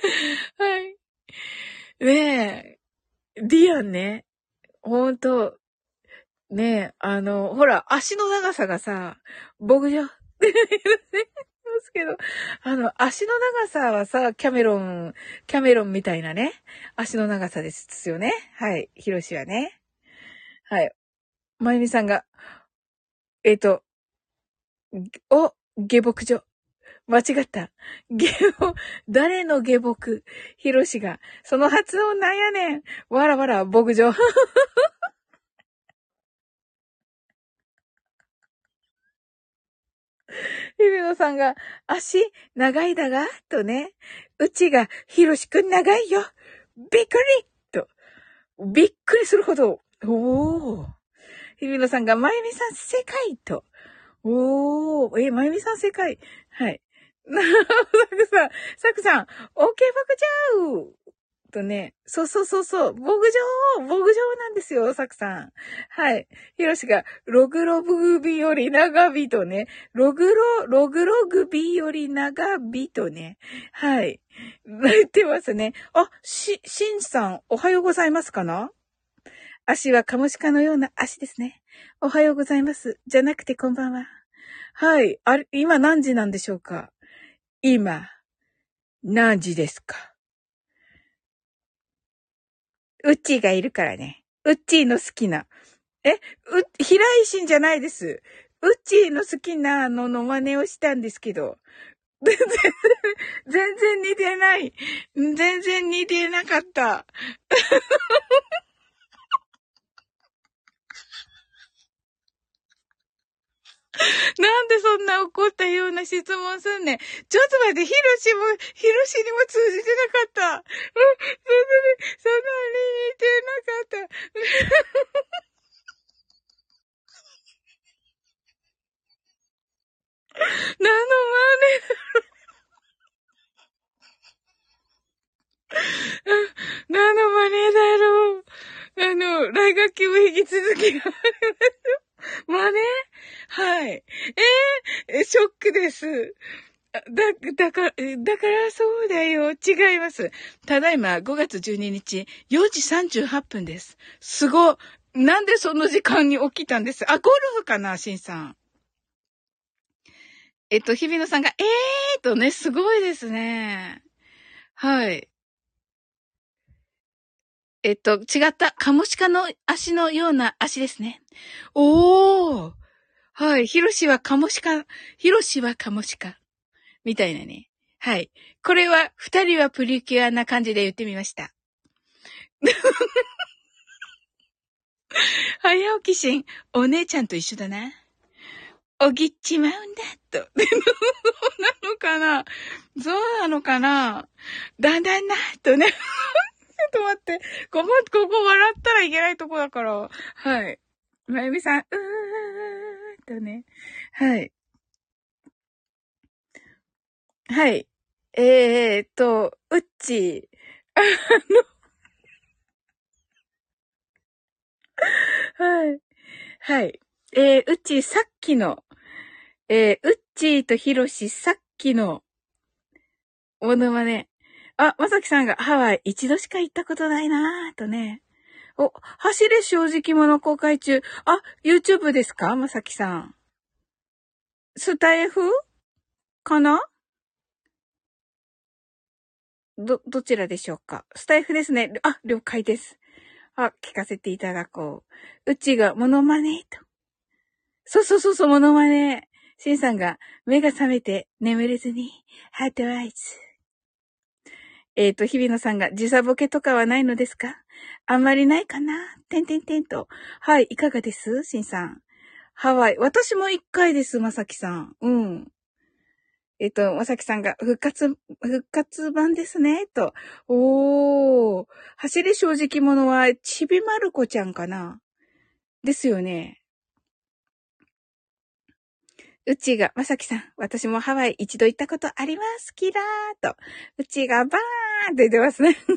はい。ねえ、ディアンね。ほんと。ねえ、あの、ほら、足の長さがさ、僕じゃ、って言ってますけど、あの、足の長さはさ、キャメロン、キャメロンみたいなね、足の長さですよね。はい。ヒロシはね。はい。まゆみさんが、えっ、と、お、下僕女。間違った。下僕、誰の下僕？ヒロシが、その発音なんやねん。わらわら、牧場。 日比野さんが、足、長いだがとね。うちが、ひろしくん長いよ。びっくりと。びっくりするほど。おー。日比野さんが、まゆみさん正解と。おー。え、まゆみさん正解。はい。サクさん、サクさん、オーケーバクチャーとね、そうそうそうそう、牧場牧場なんですよ、サクさん。はい。ヒロシが、ログログビより長ビとね、ログロ、ログログビより長ビとね、はい。言ってますね。あ、し、しんさん、おはようございますかな？足はカモシカのような足ですね。おはようございます。じゃなくてこんばんは。はい。あれ、今何時なんでしょうか？今、何時ですか？ウッチーがいるからね。ウッチーの好きな。え、う、平井心じゃないです。ウッチーの好きなのの真似をしたんですけど。全然、全然似てない。全然似てなかった。なんでそんな怒ったような質問すんねん。ちょっと待って、ヒロシも、ヒロシにも通じてなかった。うん、そんなに、そんなに似てなかった。何の真似何の真似だろう。あの、来学期も引き続き頑張ります。真似はい。えー、ショックです。だ、だから、だからそうだよ。違います。ただいまごがつじゅうににちよじさんじゅうはっぷんです。すごい。なんでその時間に起きたんです？あ、ゴルフかな、しんさん。えっと、日比野さんが、えーとね、すごいですね。はい。えっと、違った。カモシカの足のような足ですね。おー。はい。ヒロシはカモシカ、ヒロシはカモシカ。みたいなね。はい。これは、二人はプリキュアな感じで言ってみました。早起きしん、お姉ちゃんと一緒だな。おぎっちまうんだ、と。そうなのかな？そうなのかな？だんだんな、とね。ちょっと待って。ここ、ここ笑ったらいけないとこだから。はい。まゆみさん、うーん、とね。はい。はい。えーっと、うっちー。はい。はい。えー、うっちー、さっきの、えー、うっちーとひろし、さっきの、ものまね。あ、まさきさんがハワイ一度しか行ったことないなぁとね。お、走れ正直者公開中。あ、YouTube ですかまさきさん。スタイフかな？ど、どちらでしょうか？スタイフですね。あ、了解です。あ、聞かせていただこう。うちがモノマネと。そうそうそうそう、モノマネ。シンさんが目が覚めて眠れずに、ハートアイズ。えっと、日比野さんが時差ボケとかはないのですか？あんまりないかな？てんてんてんと。はい、いかがですシンさん。ハワイ。私も一回です、まさきさん。うん。えっと、まさきさんが復活、復活版ですね、と。おー。走り正直者はちびまる子ちゃんかな？ですよね。うちが、まさきさん、私もハワイ一度行ったことあります。キラーと。うちがバーンって言ってますね。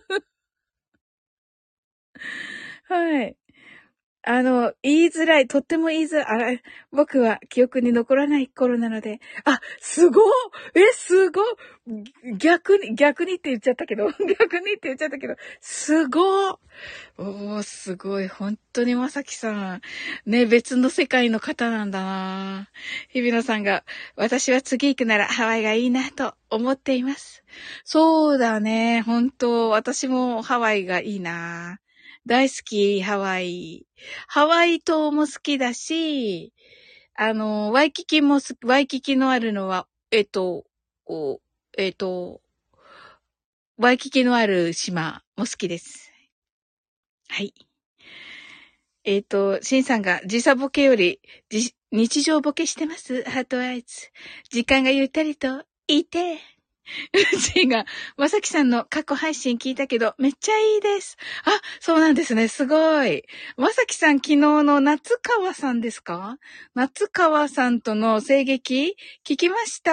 はい。あの、言いづらい、とっても言いづらい。あら、僕は記憶に残らない頃なので。あ、すごいえ、すごい逆に、逆にって言っちゃったけど、逆にって言っちゃったけど、すごいおー、すごい。本当にまさきさん。ね、別の世界の方なんだな。日比野さんが、私は次行くならハワイがいいなと思っています。そうだね。本当私もハワイがいいな。大好き、ハワイ。ハワイ島も好きだし、あの、ワイキキもす、ワイキキのあるのは、えっと、おえっと、ワイキキのある島も好きです。はい。 えっと、シンさんが時差ボケよりじ日常ボケしてます。ハートアイズ。時間がゆったりといて。うちが、まさきさんの過去配信聞いたけど、めっちゃいいです。あ、そうなんですね。すごい。まさきさん昨日の夏川さんですか？夏川さんとの声劇聞きました。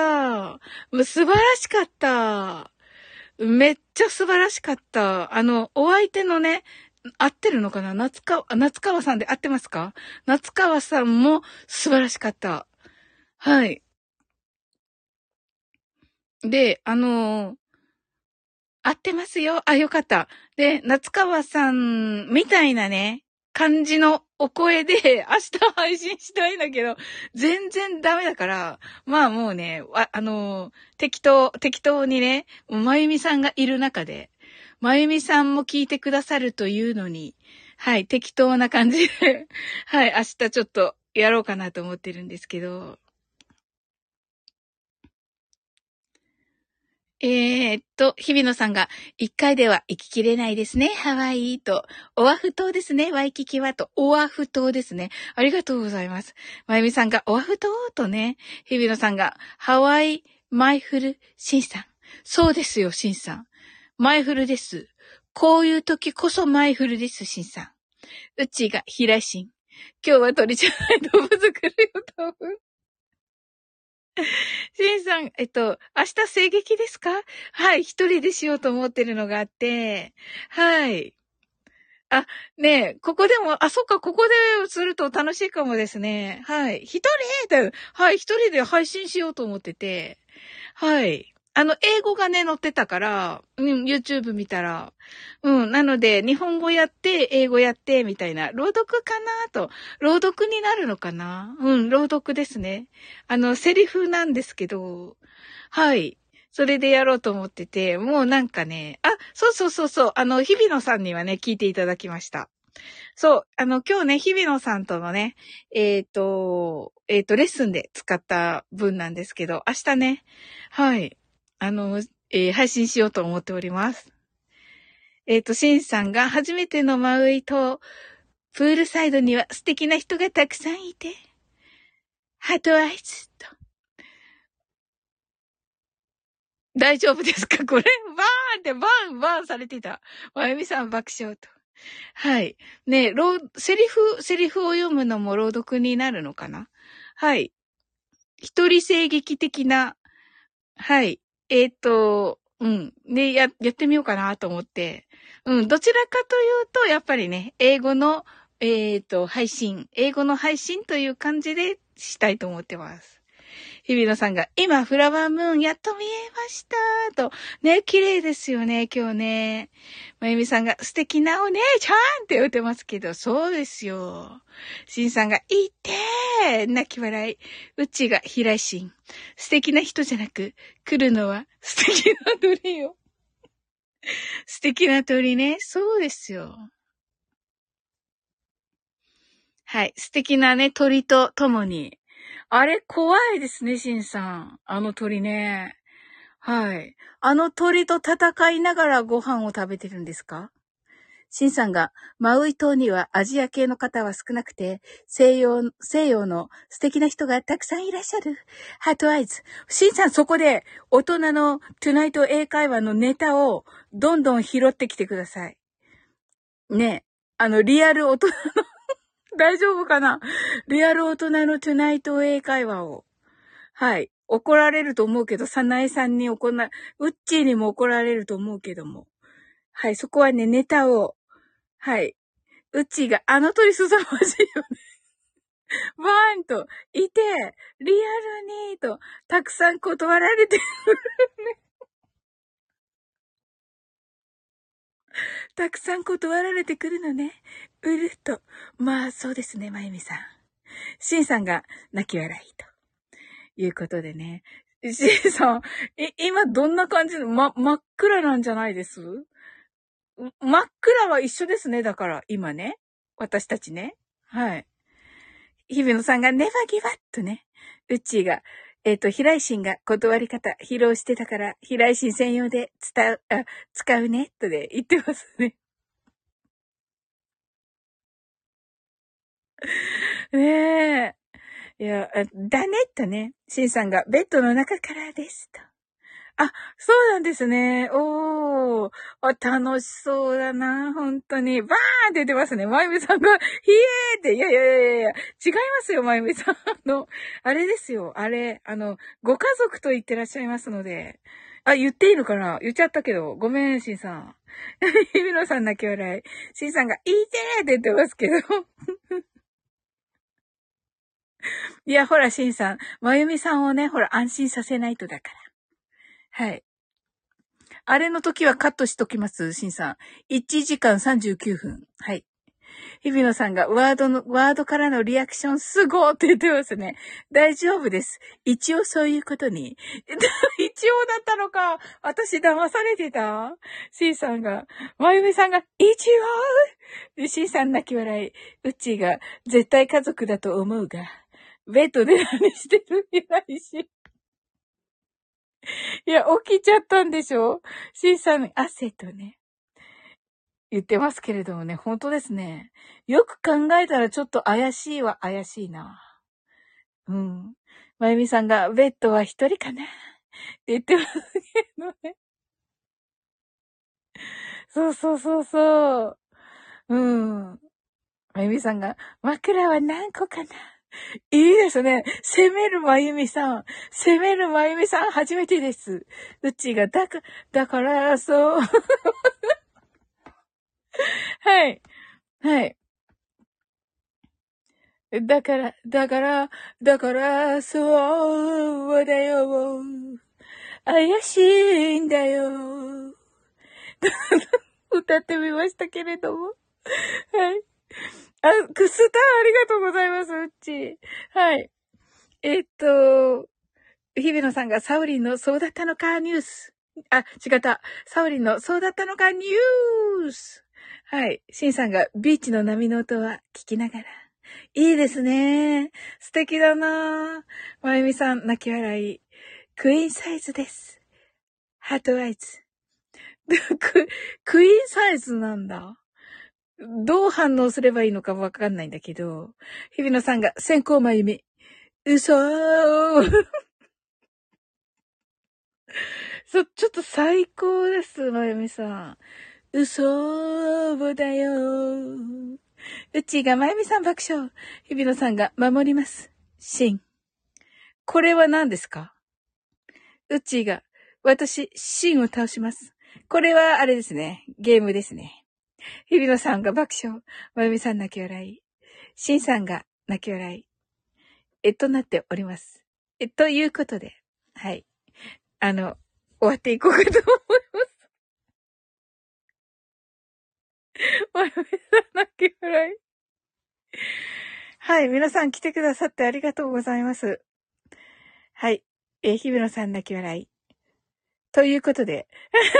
もう素晴らしかった。めっちゃ素晴らしかった。あの、お相手のね、合ってるのかな？夏川、夏川さんで合ってますか？夏川さんも素晴らしかった。はい。で、あのー合ってますよ。あ、よかった。で、夏川さんみたいなね、感じのお声で明日配信したいんだけど、全然ダメだから、まあもうね、あ、あのー適当、適当にね、まゆみさんがいる中で、まゆみさんも聞いてくださるというのに、はい、適当な感じで、はい、明日ちょっとやろうかなと思ってるんですけど、えーっと、日比野さんが、一回では行ききれないですね。ハワイと。オアフ島ですね。ワイキキはと。オアフ島ですね。ありがとうございます。まゆみさんが、オアフ島とね。日比野さんが、ハワイマイフルシンさん。そうですよ、シンさん。マイフルです。こういう時こそマイフルです、シンさん。うちが、平井シン。今日は鳥じゃない動物来るよ、多分。シンさん、えっと、明日声劇ですか？はい、一人でしようと思ってるのがあって、はい。あ、ねえ、ここでも、あ、そっか、ここですると楽しいかもですね。はい。一人で、はい、一人で配信しようと思ってて、はい。あの、英語がね、載ってたから、うん、YouTube 見たら。うん、なので、日本語やって、英語やって、みたいな、朗読かなと。朗読になるのかな？うん、朗読ですね。あの、セリフなんですけど、はい。それでやろうと思ってて、もうなんかね、あ、そうそうそうそう、あの、日比野さんにはね、聞いていただきました。そう、あの、今日ね、日比野さんとのね、えっと、えっと、レッスンで使った文なんですけど、明日ね、はい、あの、えー配信しようと思っております。えっと、シンさんが初めてのマウイ島、プールサイドには素敵な人がたくさんいて、ハートアイズと。大丈夫ですか？これ、バーンってバーン、バーンされてた。まゆみさん爆笑と。はい。ねえ、朗セリフ、セリフを読むのも朗読になるのかな？はい。一人声劇的な、はい。えっ、と、うん。で、や、やってみようかなと思って。うん。どちらかというと、やっぱりね、英語の、えっ、と、配信、英語の配信という感じでしたいと思ってます。日比野さんが、今、フラワームーン、やっと見えました。と。ね、綺麗ですよね、今日ね。まゆみさんが、素敵なお姉ちゃんって言ってますけど、そうですよ。しんさんが、いってー泣き笑い。うちが、平井しん。素敵な人じゃなく、来るのは素敵な鳥よ。素敵な鳥ね。そうですよ。はい。素敵なね、鳥と共に。あれ、怖いですね、しんさん。あの鳥ね。はい。あの鳥と戦いながらご飯を食べてるんですか？シンさんが、マウイ島にはアジア系の方は少なくて、西洋、西洋の素敵な人がたくさんいらっしゃる。ハートアイズ。シンさんそこで、大人のトゥナイト英会話のネタをどんどん拾ってきてください。ね。あの、リアル大人の大丈夫かな？リアル大人のトゥナイト英会話を。はい。怒られると思うけど、サナエさんに怒ら、ウッチーにも怒られると思うけども。はい。そこはね、ネタを。はい。ウッチーが、あの鳥すさまじいよね。バーンと、いて、リアルに、と、たくさん断られてる。たくさん断られてくるのね。うるっと。まあ、そうですね、まゆみさん。シンさんが泣き笑いと。いうことでね。シンさん、え、今どんな感じの、ま、真っ暗なんじゃないです？真っ暗は一緒ですね。だから、今ね。私たちね。はい。日比野さんがネバギバッとね。うっちーが、えっ、と、平井心が断り方披露してたから、平井心専用で伝う、あ、使うね、とで言ってますね。 ねえ。いや、だねとね、シンさんがベッドの中からですと。あ、そうなんですね。おー。あ、楽しそうだな。本当に。バーンって出てますね。まゆみさんが、ひえーって。いやいやいやいや違いますよ、まゆみさん。あの、あれですよ。あれ、あの、ご家族と言ってらっしゃいますので。あ、言っていいのかな言っちゃったけど。ごめん、しんさん。ひびのさん泣き笑い。しんさんが、いいぜーって言ってますけど。いや、ほら、しんさん。まゆみさんをね、ほら、安心させないとだから。はい。あれの時はカットしときます、シンさん。いちじかんさんじゅうきゅうふん。はい。日比野さんがワードの、ワードからのリアクションすごーって言ってますね。大丈夫です。一応そういうことに。一応だったのか。私騙されてたシンさんが。まゆみさんが、一応シンさん泣き笑い。うっちーが、絶対家族だと思うが。ベッドで何してるいないし。いや、起きちゃったんでしょシンさん、汗とね。言ってますけれどもね、本当ですね。よく考えたらちょっと怪しいは怪しいな。うん。まゆみさんが、ベッドは一人かなって言ってますけどね。そうそうそうそう。うん。まゆみさんが、枕は何個かな。いいですね。攻めるまゆみさん。攻めるまゆみさん初めてです。うちが、だか、だから、そう。はい。はい。だから、だから、だから、そうだよ。怪しいんだよ。歌ってみましたけれども。はい。あ、クスターありがとうございます、うっち。はい。えっと、日比野さんがサウリンのそうだったのかニュース。あ、違った。サウリンのそうだったのかニュース。はい。シンさんがビーチの波の音は聞きながら。いいですね。素敵だなぁ。まゆみさん、泣き笑い。クイーンサイズです。ハートアイズ。ク、クイーンサイズなんだ。どう反応すればいいのかわかんないんだけど。日比野さんが先行まゆみ。嘘ー。そ、ちょっと最高です、まゆみさん。嘘だよ。うちがまゆみさん爆笑。日比野さんが守ります。シン。これは何ですか？うっちーが、私、シンを倒します。これは、あれですね。ゲームですね。日比野さんが爆笑。まゆみさん泣き笑い。シンさんが泣き笑い。え、となっております。え、ということで、はい。あの、終わっていこうかと思います。まゆみさん泣き笑い。はい。皆さん来てくださってありがとうございます。はい。えー、日比野さん泣き笑い。ということで。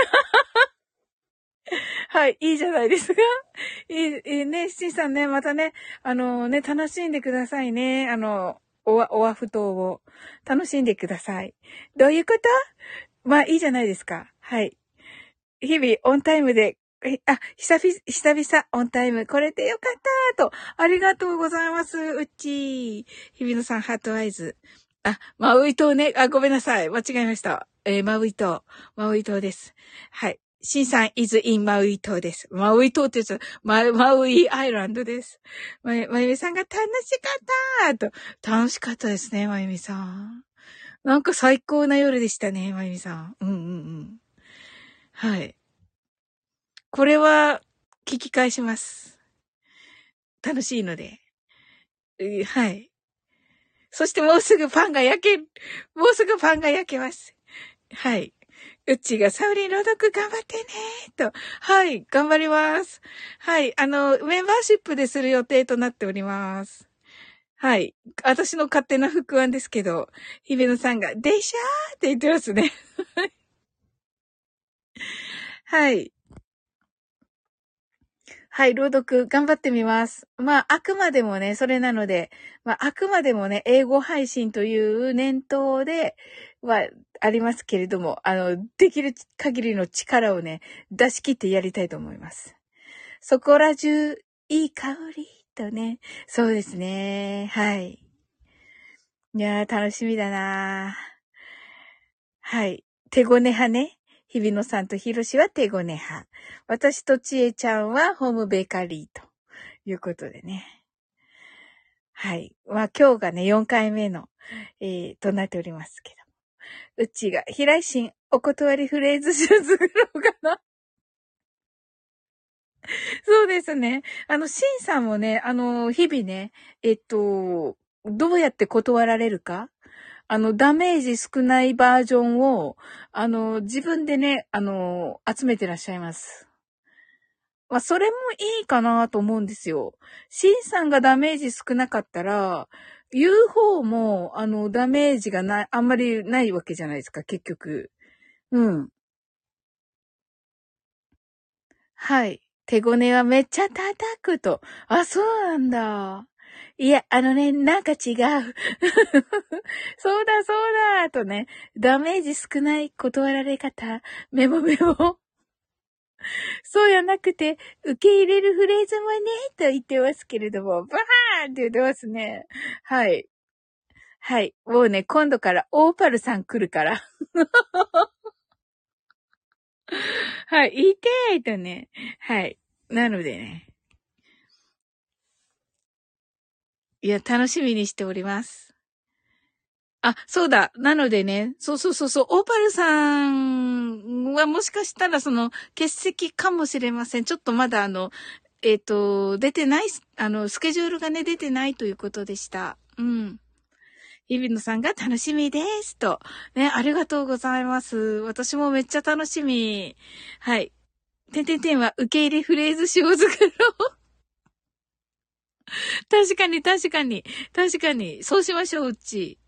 はい。いいじゃないですか。いい、いいね。七さんね、またね、あのね、楽しんでくださいね。あの、おわ、おわふとを。楽しんでください。どういうこと？まあ、いいじゃないですか。はい。日々、オンタイムで、えあ、久々、久々、オンタイム、これでよかったと。ありがとうございます。うっちー。日比野さん、ハートアイズ。あ、マウイ島ね。あ、ごめんなさい。間違えました。えー、マウイ島。マウイ島です。はい。シンさん is in マウイ島です。マウイ島って言うと、ママウイアイランドです。ま、まゆみさんが楽しかったと。楽しかったですね、まゆみさん。なんか最高な夜でしたね、まゆみさん。うんうんうん。はい。これは、聞き返します。楽しいので。えーはい。そしてもうすぐパンが焼ける。もうすぐパンが焼けます。はい。うっちがサウリン朗読頑張ってねと。はい。頑張ります。はい。あの、メンバーシップでする予定となっております。はい。私の勝手な副案ですけど、ひべのさんが、でしゃーって言ってますね。はい。はい、朗読頑張ってみます。まあ、あくまでもね、それなので、まあ、あくまでもね、英語配信という念頭ではありますけれども、あの、できる限りの力をね、出し切ってやりたいと思います。そこら中、いい香りとね。そうですね。はい。いやー、楽しみだなー。はい。手ごね派ね。日比野さんとひろしは手ごね派。私とちえちゃんはホームベーカリーということでね。はい。まあ今日がね、よんかいめの、えー、となっておりますけど。うちが、平井心お断りフレーズ集作ろうかな。そうですね。あの、シンさんもね、あの、日々ね、えっと、どうやって断られるかあの、ダメージ少ないバージョンを、あの、自分でね、あの、集めてらっしゃいます。まあ、それもいいかなと思うんですよ。シンさんがダメージ少なかったら、言う方も、あの、ダメージがない、あんまりないわけじゃないですか、結局。うん。はい。手ごねはめっちゃ叩くと。あ、そうなんだ。いや、あのね、なんか違う。そうだ、そうだ、とね、ダメージ少ない断られ方、メモメモ。そうやなくて、受け入れるフレーズもね、と言ってますけれども、バーンって言ってますね。はい。はい。もうね、今度からオーパルさん来るから。はい。言いてーとね。はい。なのでね。いや、楽しみにしております。あ、そうだ。なのでね、そうそうそうそう、オーパルさんはもしかしたらその欠席かもしれません。ちょっとまだあの、えっと、出てない、あの、スケジュールがね、出てないということでした。うん。日比野さんが楽しみです。と。ね、ありがとうございます。私もめっちゃ楽しみ。はい。てんてんてんは受け入れフレーズ集を作ろう。確かに、確かに。確かに。そうしましょう、うち。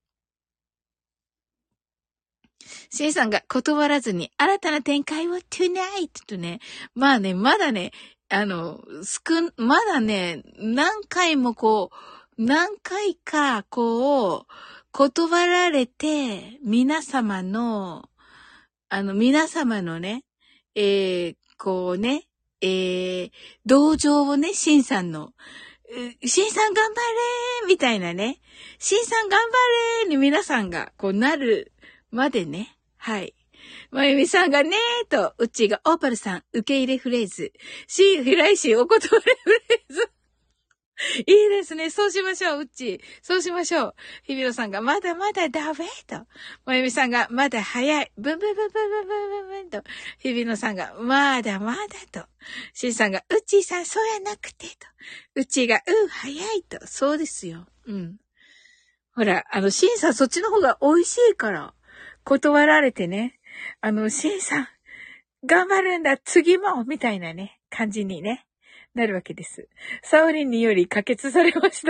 シンさんが断らずに新たな展開を tonight とね。まあね、まだね、あの、少ん、まだね、何回もこう、何回かこう、断られて、皆様の、あの、皆様のね、えー、こうね、えー、同情をね、シンさんの、シンさん頑張れーみたいなね、シンさん頑張れーに皆さんが、こうなるまでね、はい。まゆみさんがねーと、うちがオーパルさん受け入れフレーズ。し、平井しお断りフレーズ。いいですね。そうしましょう、うち。そうしましょう。日比野さんがまだまだダメと。まゆみさんがまだ早い。ブンブンブンブンブンブンブンブンと。日比野さんがまだまだと。しんさんがうちさんそうやなくてと。うちがうん早いと。そうですよ。うん。ほら、あの、しんさんそっちの方が美味しいから。断られてね。あの、しんさん、頑張るんだ、次もみたいなね、感じにね、なるわけです。サオリンにより可決されました。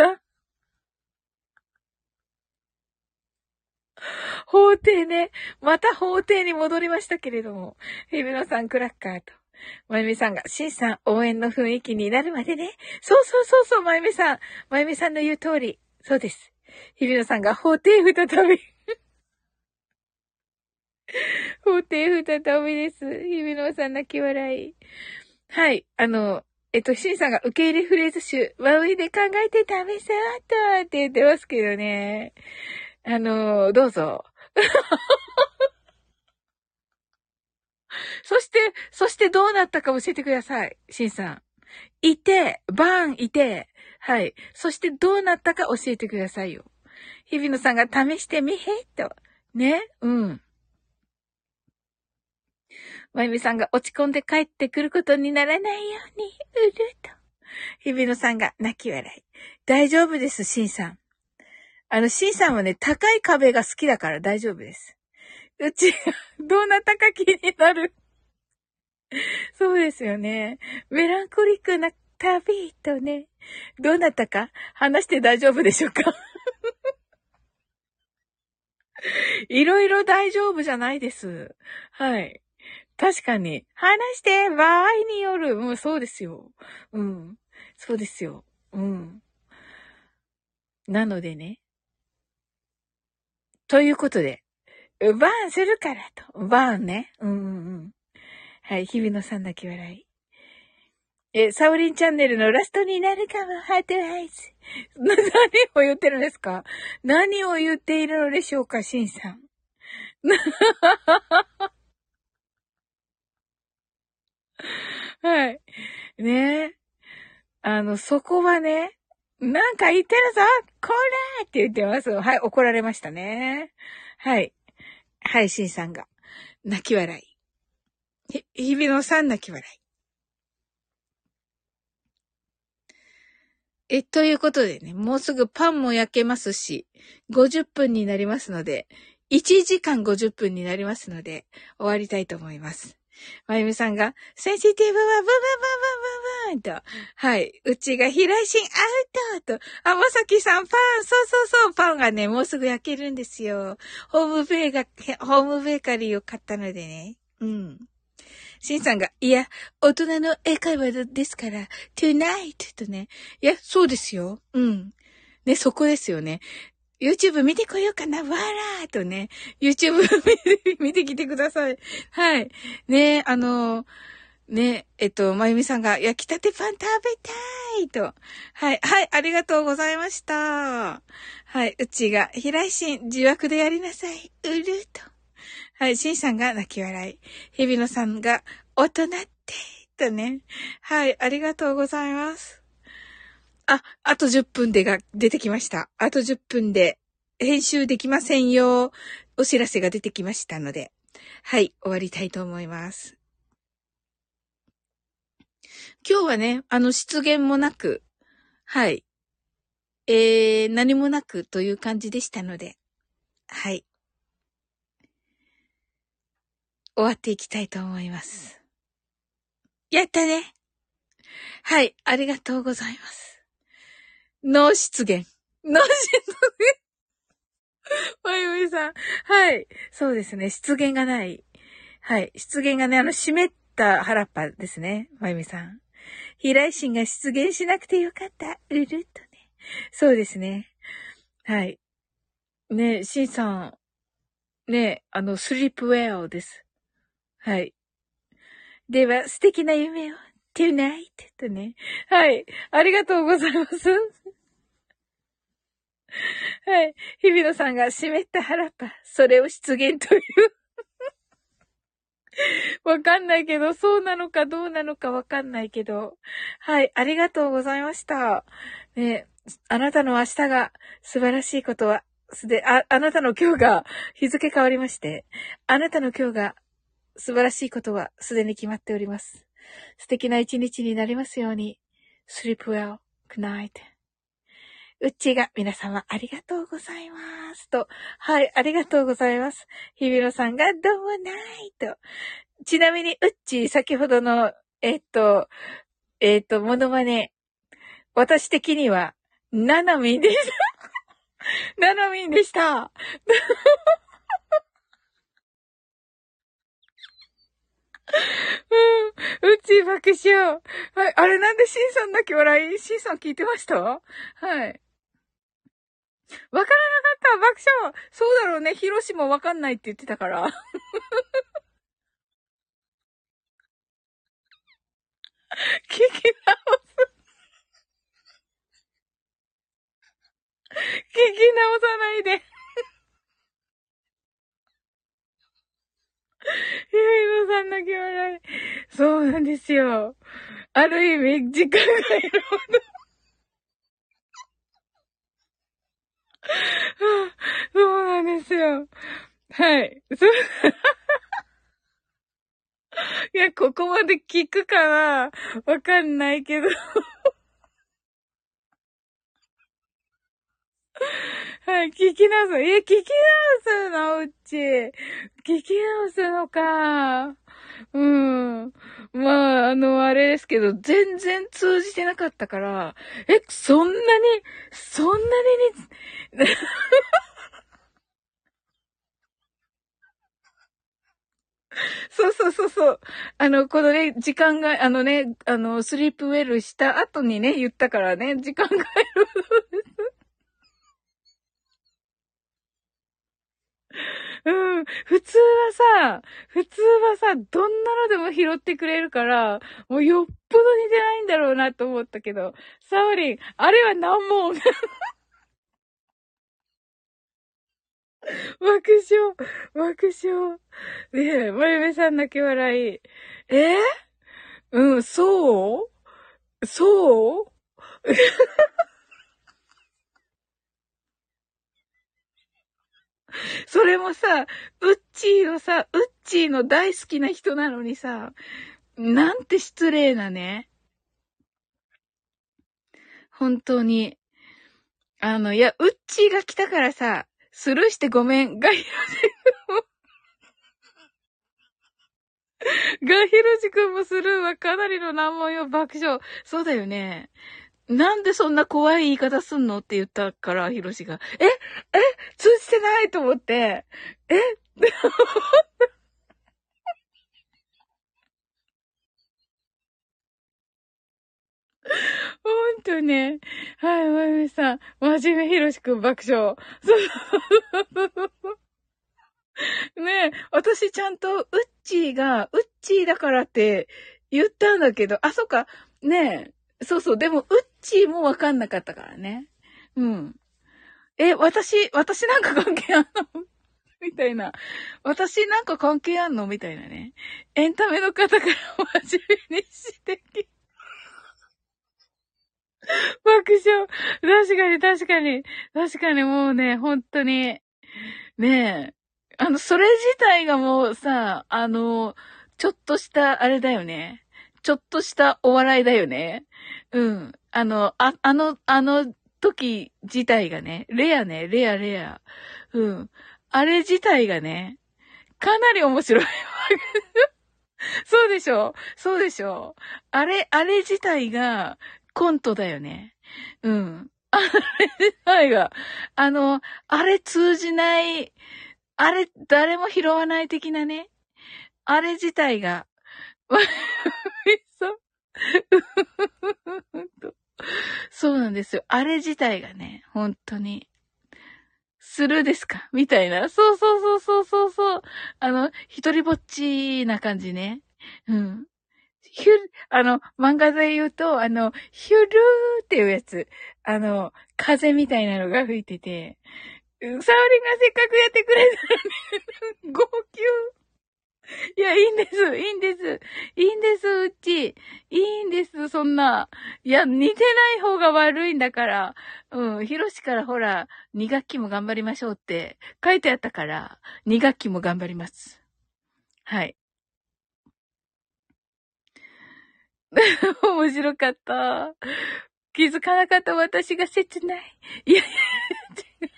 法廷ね。また法廷に戻りましたけれども。日比野さん、クラッカーと。まゆみさんが、しんさん、応援の雰囲気になるまでね。そうそうそうそう、まゆみさん。まゆみさんの言う通り。そうです。日比野さんが、法廷再び。法廷再びです。日比野さん泣き笑い。はい。あの、えっと、シンさんが受け入れフレーズ集、真上で考えて試せあったって言ってますけどね。あの、どうぞ。そして、そしてどうなったか教えてください。シンさん。いて、バーンいて、はい。そしてどうなったか教えてくださいよ。日比野さんが試してみへと。ね。うん。まゆみさんが落ち込んで帰ってくることにならないように、うると。日比野さんが泣き笑い。大丈夫です、シンさん。あの、シンさんはね、高い壁が好きだから大丈夫です。うちがどうなったか気になる。そうですよね。メランコリックな旅とね、どうなったか話して大丈夫でしょうか。いろいろ大丈夫じゃないです。はい。確かに。話して場合による。もうそうですよ。うん。そうですよ。うん。なのでね。ということで、バーンするからと。バーンね。うんうんうん。はい。日比野さん泣き笑い。 え、サオリンチャンネルのラストになるかも、ハートアイズ。な、何を言ってるんですか？何を言っているのでしょうか、シンさん。はい。ねえ。あの、そこはね、なんか言ってるぞこらーって言ってます。はい、怒られましたね。はい。はい、シンさんが。泣き笑い。ひ、日比野さん泣き笑い。え、ということでね、もうすぐパンも焼けますし、ごじゅっぷんになりますので、いちじかんごじゅっぷんになりますので、終わりたいと思います。まゆみさんが、センシティブはブンブンブンブンブンブンと、はい、うちが平井心アウトと、あ、まさきさんパン、そうそうそう、パンがね、もうすぐ焼けるんですよ。ホームベーガ、ホームベーカリーを買ったのでね。うん。シンさんが、いや、大人の英会話ですから、tonight とね。いや、そうですよ。うん。ね、そこですよね。YouTube 見てこようかな、わらーとね。YouTube 見て、見てきてください。はい。ね、あの、ね、えっと、まゆみさんが、焼きたてパン食べたいと。はい、はい、ありがとうございました。はい、うちが、平井心、自枠でやりなさい、うると。はい、シンさんが泣き笑い。日比野さんが、大人って、とね。はい、ありがとうございます。あ、あとじゅっぷんでが出てきました。あとじゅっぷんで編集できませんよ。お知らせが出てきましたので。はい、終わりたいと思います。今日はね、あの、失言もなく、はい、えー、何もなくという感じでしたので、はい、終わっていきたいと思います。やったね。はい、ありがとうございます。ノー失言。ノー失言。まゆみさん。はい。そうですね。失言がない。はい。失言がね、あの、湿った原っぱですね。まゆみさん。平井心が出現しなくてよかった。うるっとね。そうですね。はい。ね、しんさん。ね、あの、スリープウェアです。はい。では、素敵な夢を。tonight とね。はい。ありがとうございます。はい。日比野さんが湿った原っぱ。それを出現という。わかんないけど、そうなのかどうなのかわかんないけど。はい。ありがとうございました。ね、あなたの明日が素晴らしいことは、すで、あ、あなたの今日が日付変わりまして、あなたの今日が素晴らしいことはすでに決まっております。素敵な一日になりますように。sleep well, good night. うっちーが皆様ありがとうございます。と、はい、ありがとうございます。日比野さんがどうもないと。ちなみに、うっちー先ほどの、えっと、えっと、モノマネ。私的には、ななみんでした。ななみんでした。うん。うち爆笑。はい。あれなんでシンさんだけ笑い？シンさん聞いてました？はい。わからなかった爆笑。そうだろうね。ヒロシもわかんないって言ってたから。聞き直す。聞き直さないで。ヒロさんだけ笑い。そうなんですよ。ある意味、時間がいるほど。そうなんですよ。はい。そう、いや、ここまで聞くかなわかんないけど。はい、聞き直す。え、聞き直すのうち。聞き直すのか。うん。まあ、あの、あれですけど、全然通じてなかったから、え、そんなに、そんなにに、そうそうそうそう。あの、このね、時間が、あのね、あの、スリープウェルした後にね、言ったからね、時間がいる。 うん。普通はさ、普通はさ、どんなのでも拾ってくれるから、もうよっぽど似てないんだろうなと思ったけど、サオリン、あれは難問。爆笑、爆笑。ねえ、まゆめさん泣き笑い。えー、うん、そうそうそれもさ、ウッチーのさ、ウッチーの大好きな人なのにさ、なんて失礼なね。本当に。あの、いや、ウッチーが来たからさ、スルーしてごめん。ガヒロジ、ガヒロジ君もスルーはかなりの難問よ、爆笑。そうだよね。なんでそんな怖い言い方すんのって言ったから、ヒロシが。ええ通じてないと思って。えほんとね。はい、まゆみさん。真面目ひろしくん爆笑。そうねえ、私ちゃんと、ウッチーが、ウッチーだからって言ったんだけど、あ、そっか。ねえ。そうそう。でも、ウッチーもわかんなかったからね。うん。え、私、私なんか関係あんのみたいな。私なんか関係あんのみたいなね。エンタメの方から真面目にしてき。爆笑。確かに確かに。確かにもうね、本当に。ねえ。あの、それ自体がもうさ、あの、ちょっとした、あれだよね。ちょっとしたお笑いだよね。うん。あの、あ、あの、あの時自体がね、レアね、レアレア。うん。あれ自体がね、かなり面白い。そうでしょそうでしょあれ、あれ自体がコントだよね。うん。あれ自体が、あの、あれ通じない、あれ誰も拾わない的なね。あれ自体が、そう、そうなんですよ。あれ自体がね、本当に。スルーですかみたいな。そうそうそうそうそうそう。あの、一人ぼっちな感じね。うん。ヒュル、あの、漫画で言うと、あの、ヒュルーっていうやつ。あの、風みたいなのが吹いてて、うんサオリンがせっかくやってくれたのに、号泣。いや、いいんです、いいんです。いいんです、うち。いいんです、そんな。いや、似てない方が悪いんだから。うん、ヒロシからほら、に学期も頑張りましょうって書いてあったから、に学期も頑張ります。はい。面白かった。気づかなかった私が切ない。いやいや、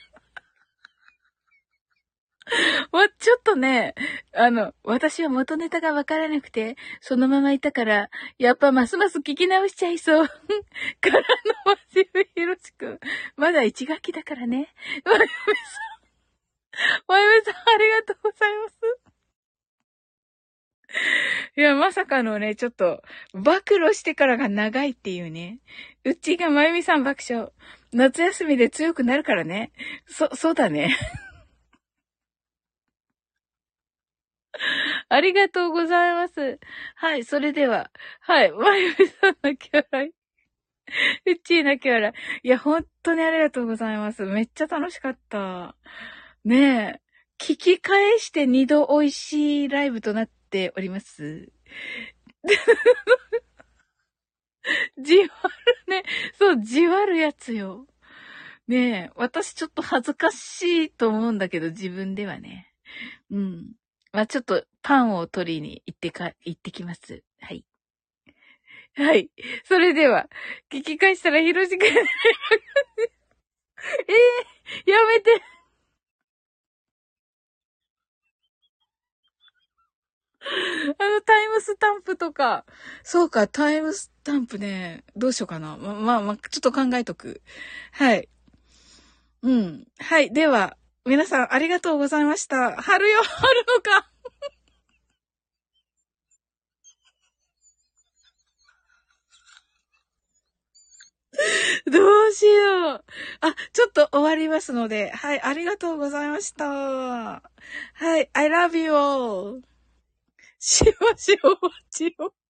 わ、ちょっとね、あの、私は元ネタがわからなくて、そのままいたから、やっぱますます聞き直しちゃいそう。からの真面目ひろしくん。まだ一学期だからね。まゆめさん、まゆめさん、ありがとうございます。いや、まさかのね、ちょっと、暴露してからが長いっていうね。うちがまゆみさん爆笑。夏休みで強くなるからね。そ、そうだね。ありがとうございます。はい、それでは、はい、まゆみさんのキャラ、うっちーなキャラ。いや、本当にありがとうございます。めっちゃ楽しかった。ねえ。聞き返して二度美味しいライブとなっております。じわるね。そう、じわるやつよ。ねえ。私ちょっと恥ずかしいと思うんだけど、自分ではね。うん。まあ、ちょっとパンを取りに行ってか、行ってきます。はい。はい。それでは、聞き返したらひろしくん、えー、やめて。あの、タイムスタンプとか。そうか、タイムスタンプね。どうしようかな。ま、まあ、まあ、ちょっと考えとく。はい。うん。はい。では、皆さんありがとうございました。春よ、春のか。どうしよう。 あ、ちょっと終わりますので、はい、ありがとうございました。はい、I love you all. しばしお待ちを。